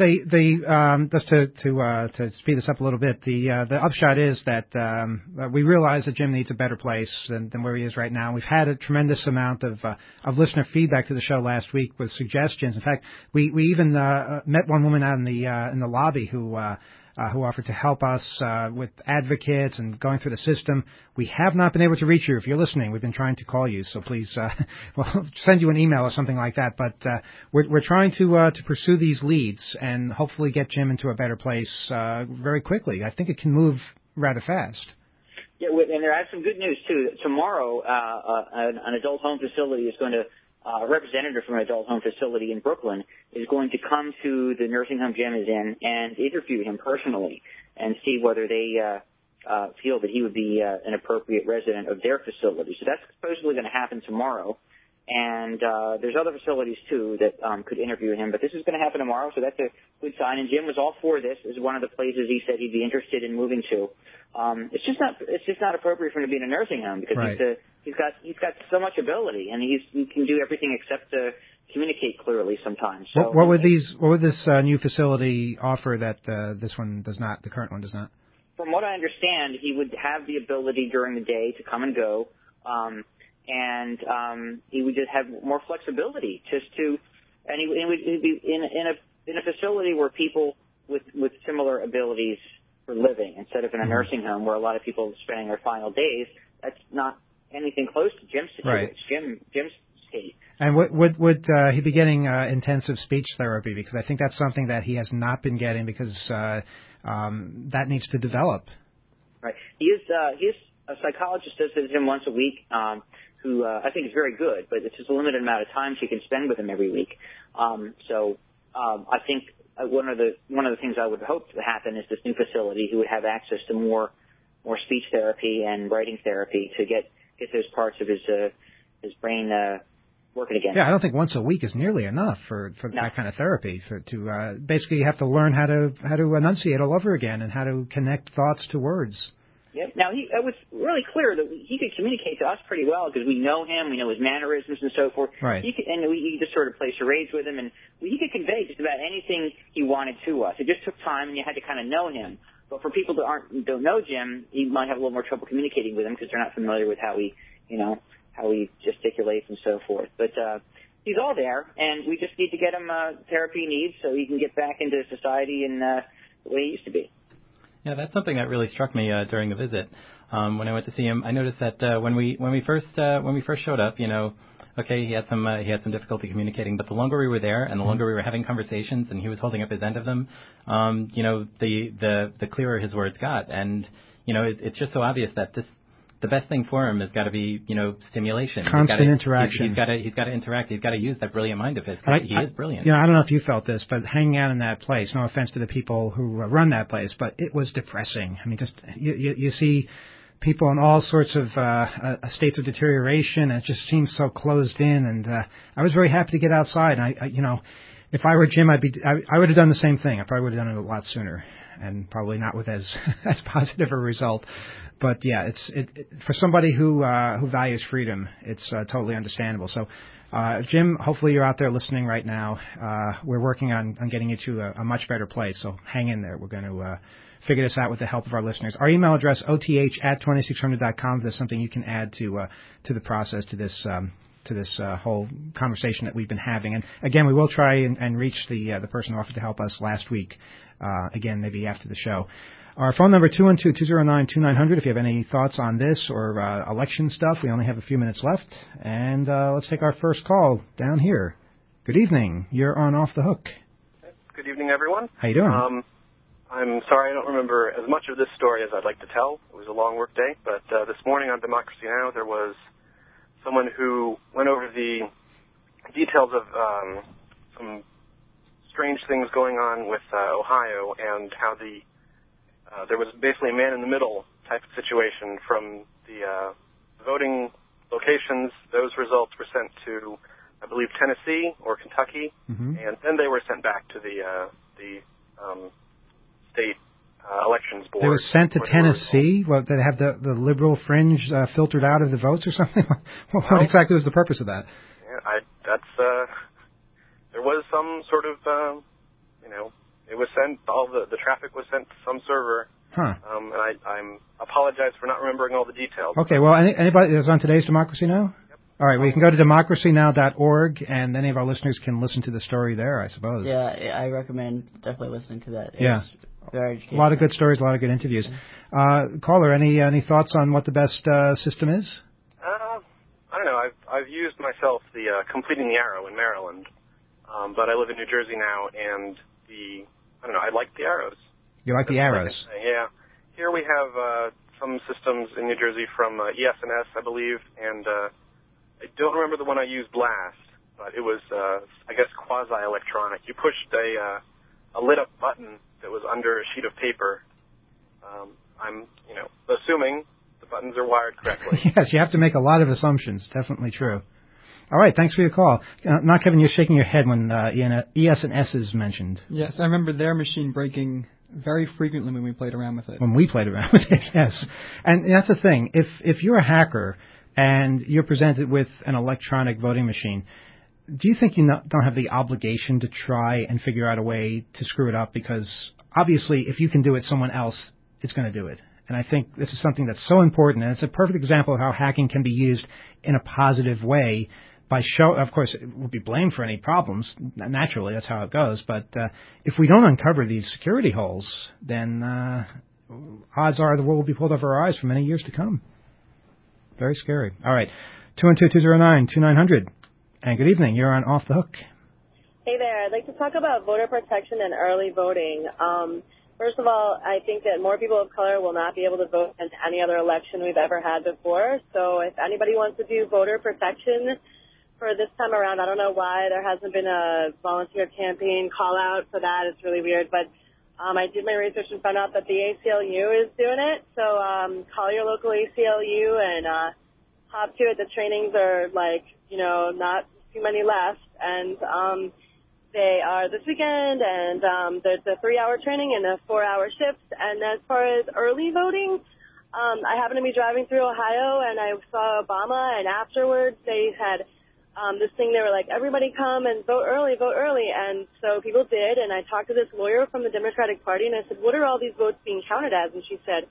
S2: just to speed this up a little bit, the upshot is that we realize that Jim needs a better place than where he is right now. We've had a tremendous amount of listener feedback to the show last week with suggestions. In fact, we even met one woman out in the lobby who offered to help us with advocates and going through the system. We have not been able to reach you. If you're listening, we've been trying to call you, so please we'll send you an email or something like that. But we're trying to pursue these leads and hopefully get Jim into a better place very quickly. I think it can move rather fast.
S6: Yeah, and there is some good news, too. Tomorrow, an adult home facility is going to a representative from an adult home facility in Brooklyn is going to come to the nursing home Jim is in and interview him personally and see whether they feel that he would be an appropriate resident of their facility. So that's supposedly going to happen tomorrow. And there's other facilities, too, that could interview him. But this is going to happen tomorrow, so that's a good sign. And Jim was all for this. This is one of the places he said he'd be interested in moving to. It's just not appropriate for him to be in a nursing home because he's got so much ability, and he can do everything except to communicate clearly sometimes. So,
S2: what would this new facility offer that this one does not, the current one does not?
S6: From what I understand, he would have the ability during the day to come and go, and he would just have more flexibility and he would be in a facility where people with similar abilities for living instead of in a nursing home where a lot of people are spending their final days. That's not anything close to Jim's situation. Jim's state.
S2: And would he be getting intensive speech therapy? Because I think that's something that he has not been getting because that needs to develop. Right.
S6: He is a psychologist does visit him once a week, who I think is very good, but it's just a limited amount of time she can spend with him every week. So I think one of the things I would hope to happen is this new facility who would have access to more speech therapy and writing therapy to get those parts of his brain working again.
S2: Yeah, I don't think once a week is nearly enough for that kind of therapy. Basically, you have to learn how to enunciate all over again and how to connect thoughts to words.
S6: Yep. Now, it was really clear that he could communicate to us pretty well because we know him, we know his mannerisms and so forth.
S2: Right.
S6: We just sort of play charades with him, and he could convey just about anything he wanted to us. It just took time, and you had to kind of know him. But for people that don't know Jim, you might have a little more trouble communicating with him because they're not familiar with how he gesticulates and so forth. But he's all there, and we just need to get him therapy he needs so he can get back into society in the way he used to be.
S4: Yeah, that's something that really struck me during the visit. When I went to see him, I noticed that when we first showed up, okay, he had some difficulty communicating, but the longer we were there and the longer we were having conversations and he was holding up his end of them, the clearer his words got. And it's just so obvious that the best thing for him has got to be, stimulation.
S2: Constant interaction.
S4: He's got to interact. He's got to use that brilliant mind of his. He is brilliant.
S2: I don't know if you felt this, but hanging out in that place, no offense to the people who run that place, but it was depressing. I mean, just you see people in all sorts of states of deterioration, and it just seems so closed in. And I was very happy to get outside. And if I were Jim, I would have done the same thing. I probably would have done it a lot sooner, and probably not with as positive a result. But yeah, it's for somebody who values freedom, it's totally understandable. So, Jim, hopefully you're out there listening right now. We're working on getting you to a much better place. So hang in there. We're going to figure this out with the help of our listeners. Our email address oth@2600.com. If there's something you can add to the process, to this whole conversation that we've been having. And again, we will try and reach the person who offered to help us last week. Again, maybe after the show. Our phone number, 212-209-2900, if you have any thoughts on this or election stuff. We only have a few minutes left. And let's take our first call down here. Good evening. You're on Off the Hook.
S10: Good evening, everyone.
S2: How you doing?
S10: I'm sorry I don't remember as much of this story as I'd like to tell. It was a long work day. But this morning on Democracy Now! There was someone who went over the details of some strange things going on with Ohio and how there was basically a man-in-the-middle type of situation from the voting locations. Those results were sent to, I believe, Tennessee or Kentucky, and then they were sent back to the state elections board.
S2: They were sent to Tennessee? What, they have the liberal fringe filtered out of the votes or something? What exactly was the purpose of that?
S10: Yeah, there was some sort of, it was sent, all the traffic was sent to some server.
S2: Huh.
S10: And I apologize for not remembering all the details.
S2: Okay, well, anybody that's on today's Democracy Now?
S10: Yep.
S2: All right, well, you can go to democracynow.org, and any of our listeners can listen to the story there, I suppose.
S8: Yeah, I recommend definitely listening to that.
S2: Yeah.
S8: Very educational.
S2: A lot of good stories, a lot of good interviews. Caller, any thoughts on what the best system is?
S10: I don't know. I've used myself the Completing the Arrow in Maryland, but I live in New Jersey now, and I like the arrows.
S2: You like the arrows?
S10: Yeah. Here we have some systems in New Jersey from ES&S, I believe, and I don't remember the one I used last, but it was, I guess, quasi-electronic. You pushed a lit-up button that was under a sheet of paper. I'm, assuming the buttons are wired correctly.
S2: Yes, you have to make a lot of assumptions. Definitely true. All right, thanks for your call. Now, Kevin, you're shaking your head when ES&S is mentioned.
S9: Yes, I remember their machine breaking very frequently when we played around with it.
S2: When we played around with it, yes. And that's the thing. If you're a hacker and you're presented with an electronic voting machine, do you think you don't have the obligation to try and figure out a way to screw it up? Because obviously, if you can do it, someone else is going to do it. And I think this is something that's so important, and it's a perfect example of how hacking can be used in a positive way. Of course, it will be blamed for any problems. Naturally, that's how it goes. But if we don't uncover these security holes, then odds are the world will be pulled over our eyes for many years to come. Very scary. All right, 212-209-2900. And good evening. You're on Off the Hook.
S11: Hey there. I'd like to talk about voter protection and early voting. First of all, I think that more people of color will not be able to vote in any other election we've ever had before. So if anybody wants to do voter protection for this time around. I don't know why there hasn't been a volunteer campaign call out for that. It's really weird, but I did my research and found out that the ACLU is doing it. So call your local ACLU and hop to it. The trainings are not too many left, and they are this weekend, and there's a 3-hour training and a 4-hour shift. And as far as early voting, I happened to be driving through Ohio, and I saw Obama, and afterwards they had this thing. They were like, everybody come and vote early, and so people did. And I talked to this lawyer from the Democratic Party, and I said, what are all these votes being counted as? And she said,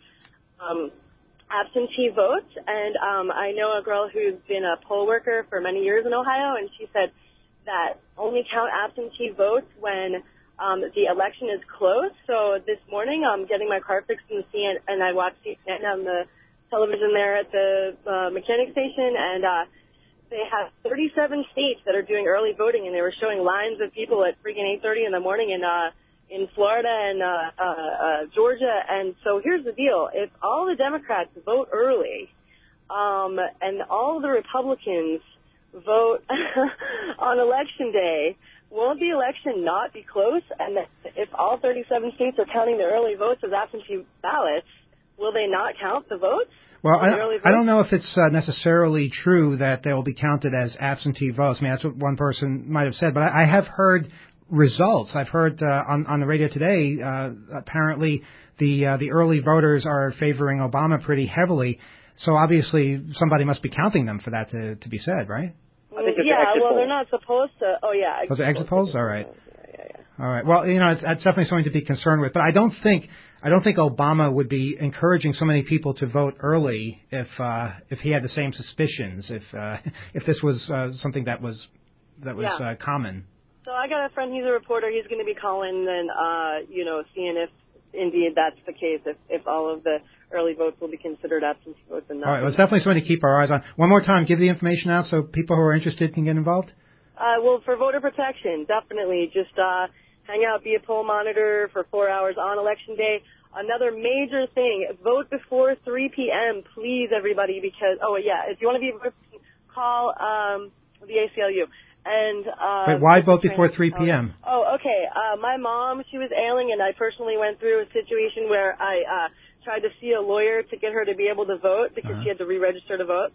S11: absentee votes. And I know a girl who's been a poll worker for many years in Ohio, and she said that only count absentee votes when the election is close. So this morning I'm getting my car fixed in the CNN, and I watched CNN on the television there at the mechanic station, and they have 37 states that are doing early voting, and they were showing lines of people at freaking 8:30 in the morning in Florida and Georgia. And so here's the deal: if all the Democrats vote early, and all the Republicans vote on Election Day, won't the election not be close? And if all 37 states are counting the early votes as absentee ballots, will they not count the votes?
S2: Well, I don't know if it's necessarily true that they will be counted as absentee votes. I mean, that's what one person might have said, but I have heard results. I've heard on the radio today, apparently the early voters are favoring Obama pretty heavily. So obviously somebody must be counting them for that to be said, right?
S11: I think they're not supposed to. Oh, yeah.
S2: Was it exit polls? All right. All right. Well, it's definitely something to be concerned with. But I don't think Obama would be encouraging so many people to vote early if he had the same suspicions. If this was something that was common.
S11: So I got a friend. He's a reporter. He's going to be calling and seeing if indeed that's the case. If all of the early votes will be considered absentee votes and not.
S2: All right. Well, it's definitely something to keep our eyes on. One more time, give the information out so people who are interested can get involved.
S11: Well, for voter protection, definitely. Just hang out, be a poll monitor for 4 hours on Election Day. Another major thing, vote before 3 p.m., please, everybody, because, if you want to be a voter, call the ACLU. And
S2: wait, why vote before 3 p.m.?
S11: Oh, okay. My mom, she was ailing, and I personally went through a situation where I tried to see a lawyer to get her to be able to vote because she had to re-register to vote.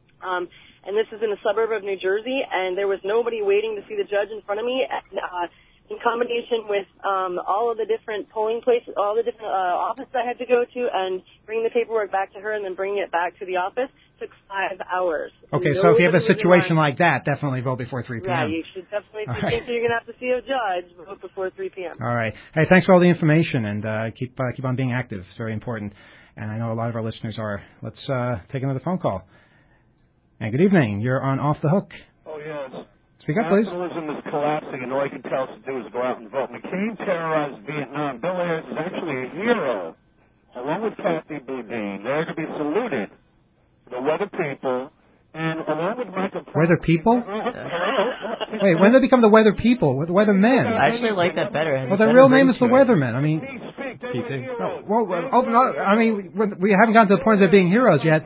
S11: And this is in a suburb of New Jersey, and there was nobody waiting to see the judge in front of me. And, in combination with all of the different polling places, all the different offices I had to go to, and bring the paperwork back to her and then bringing it back to the office, took 5 hours.
S2: Okay, so if you have a situation like that, definitely vote before 3 p.m.
S11: Yeah, you should definitely, if you think you're going to have to see a judge, vote before 3 p.m.
S2: All right. Hey, thanks for all the information, and keep on being active. It's very important. And I know a lot of our listeners are. Let's take another phone call. And good evening. You're on Off the Hook.
S12: Oh, yes.
S2: Speak up, please.
S12: Capitalism is collapsing, and all you can tell us to do is go out and vote. McCain terrorized Vietnam. Bill Ayers is actually a hero. Along with Kathy Boudin, they're to be saluted. The weather people, and along with Michael...
S2: Weather people? Wait, when did they become the weather people? The weather men?
S8: I actually like that better.
S2: Well, their real name is the weathermen. I mean... we haven't gotten to the point of there being heroes yet.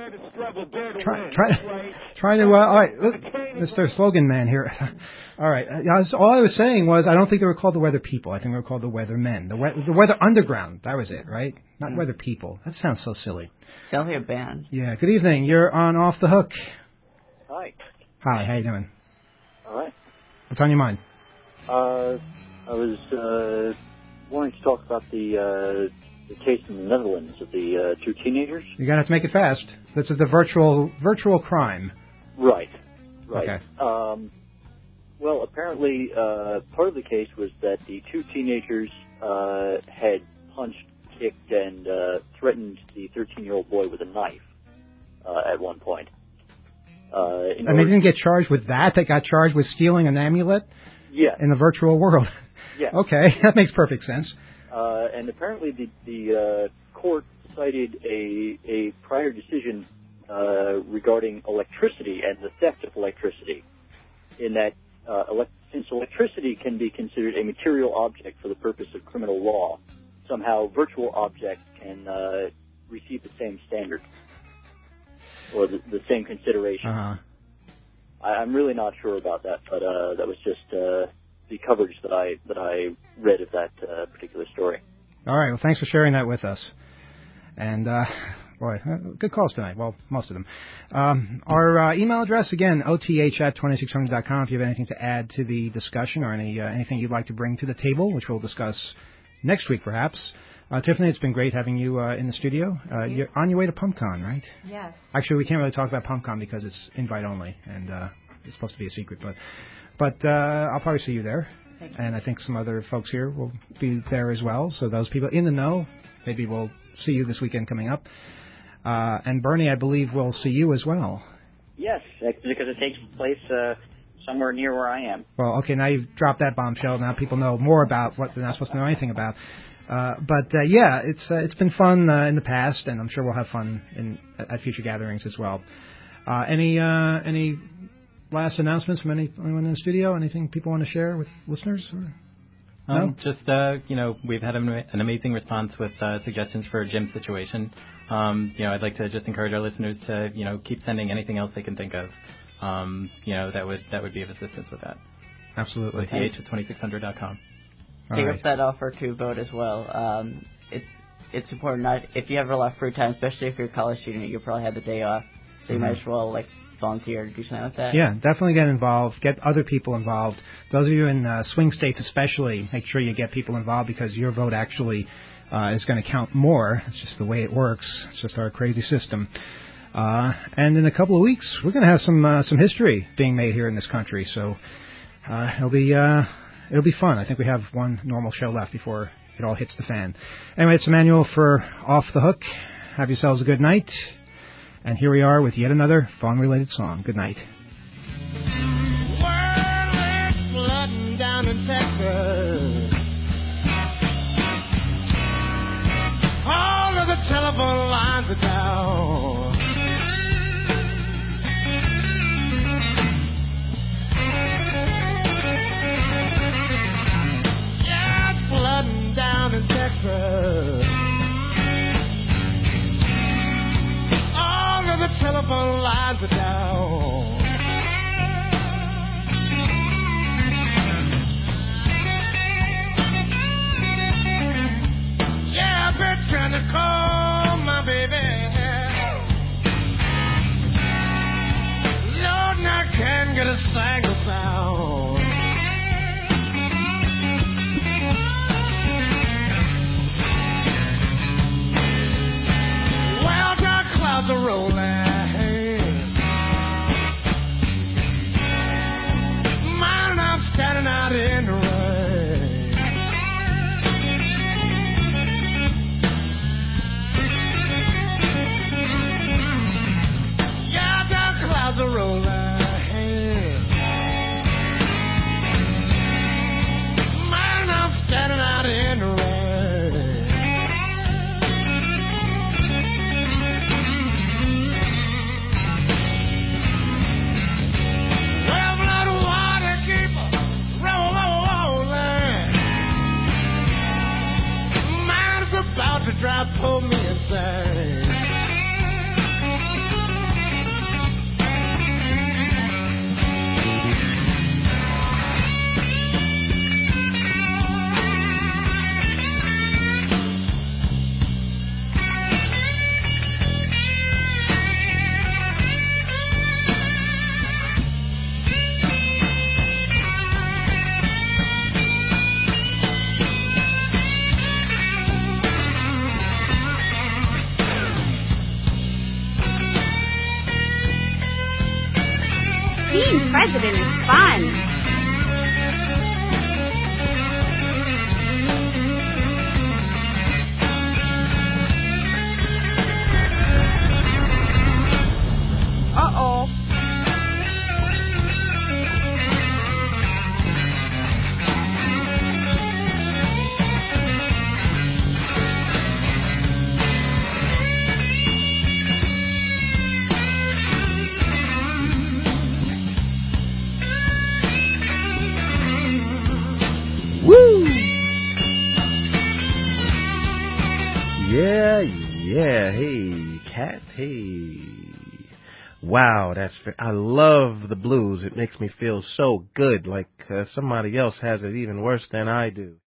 S2: Try to all right, Mr. Slogan Man here. All right, all I was saying was I don't think they were called the weather people. I think they were called the weather men, the weather underground. That was it, right? Not weather people. That sounds so silly.
S8: Sounds like a band.
S2: Yeah. Good evening. You're on Off the Hook.
S13: Hi.
S2: Hi. How you doing?
S13: All right.
S2: What's on your mind?
S13: I was wanting to talk about the case in the Netherlands of the 2 teenagers.
S2: You're gonna have to make it fast. This is the virtual crime.
S13: Right.
S2: Okay.
S13: Well, apparently, part of the case was that the 2 teenagers had punched, kicked, and threatened the 13-year-old boy with a knife at one point.
S2: And they didn't get charged with that? They got charged with stealing an amulet?
S13: Yeah.
S2: In the virtual world?
S13: Yeah.
S2: Okay, that makes perfect sense.
S13: And apparently the court cited a prior decision regarding electricity and the theft of electricity, in that since electricity can be considered a material object for the purpose of criminal law, somehow virtual objects can receive the same standard or the same consideration. I'm really not sure about that, but that was just the coverage that I read of that particular story.
S2: All right. Well, thanks for sharing that with us. And boy, good calls tonight. Well, most of them. Our email address again, oth@2600.com. If you have anything to add to the discussion or anything you'd like to bring to the table, which we'll discuss next week, perhaps. Tiffany, it's been great having you in the studio. You're on your way to PumpCon, right?
S5: Yes.
S2: Actually, we can't really talk about PumpCon because it's invite only, and it's supposed to be a secret. But I'll probably see you there, and I think some other folks here will be there as well. So those people in the know, maybe we'll see you this weekend coming up. And Bernie, I believe we'll see you as well.
S6: Yes, because it takes place somewhere near where I am.
S2: Well, okay, now you've dropped that bombshell. Now people know more about what they're not supposed to know anything about. But it's been fun in the past, and I'm sure we'll have fun at future gatherings as well. Any last announcements from anyone in the studio? Anything people want to share with listeners? Or? No?
S4: Just we've had an amazing response with suggestions for Jim's situation. I'd like to just encourage our listeners to keep sending anything else they can think of. That would be of assistance with that.
S2: Absolutely.
S4: OTH@2600.com.
S8: Take up that offer to vote as well. It's important. If you have a lot of free time, especially if you're a college student, you'll probably have the day off, so you might as well volunteer to do something like that.
S2: Yeah, definitely get involved. Get other people involved. Those of you in swing states especially, make sure you get people involved because your vote actually is going to count more. It's just the way it works. It's just our crazy system. And in a couple of weeks, we're going to have some history being made here in this country. So it'll be fun. I think we have one normal show left before it all hits the fan. Anyway, it's Emmanuel for Off the Hook. Have yourselves a good night. And here we are with yet another phone-related song. Good night.
S3: Well, it's flooding down in Texas. All of the telephone lines are down. Yeah, it's flooding down in Texas. The telephone lines are down. Yeah, I've been trying to call my baby. Lord, I can't get a single sound. Well, dark clouds are rolling. Standing out in the rain. Yeah, dark clouds are rolling. Man, I'm standing out in the rain. About to drive, pull me inside.
S7: Being president is fun. Uh-oh.
S14: Yeah. Hey, Kat. Hey. Wow, I love the blues. It makes me feel so good, like somebody else has it even worse than I do.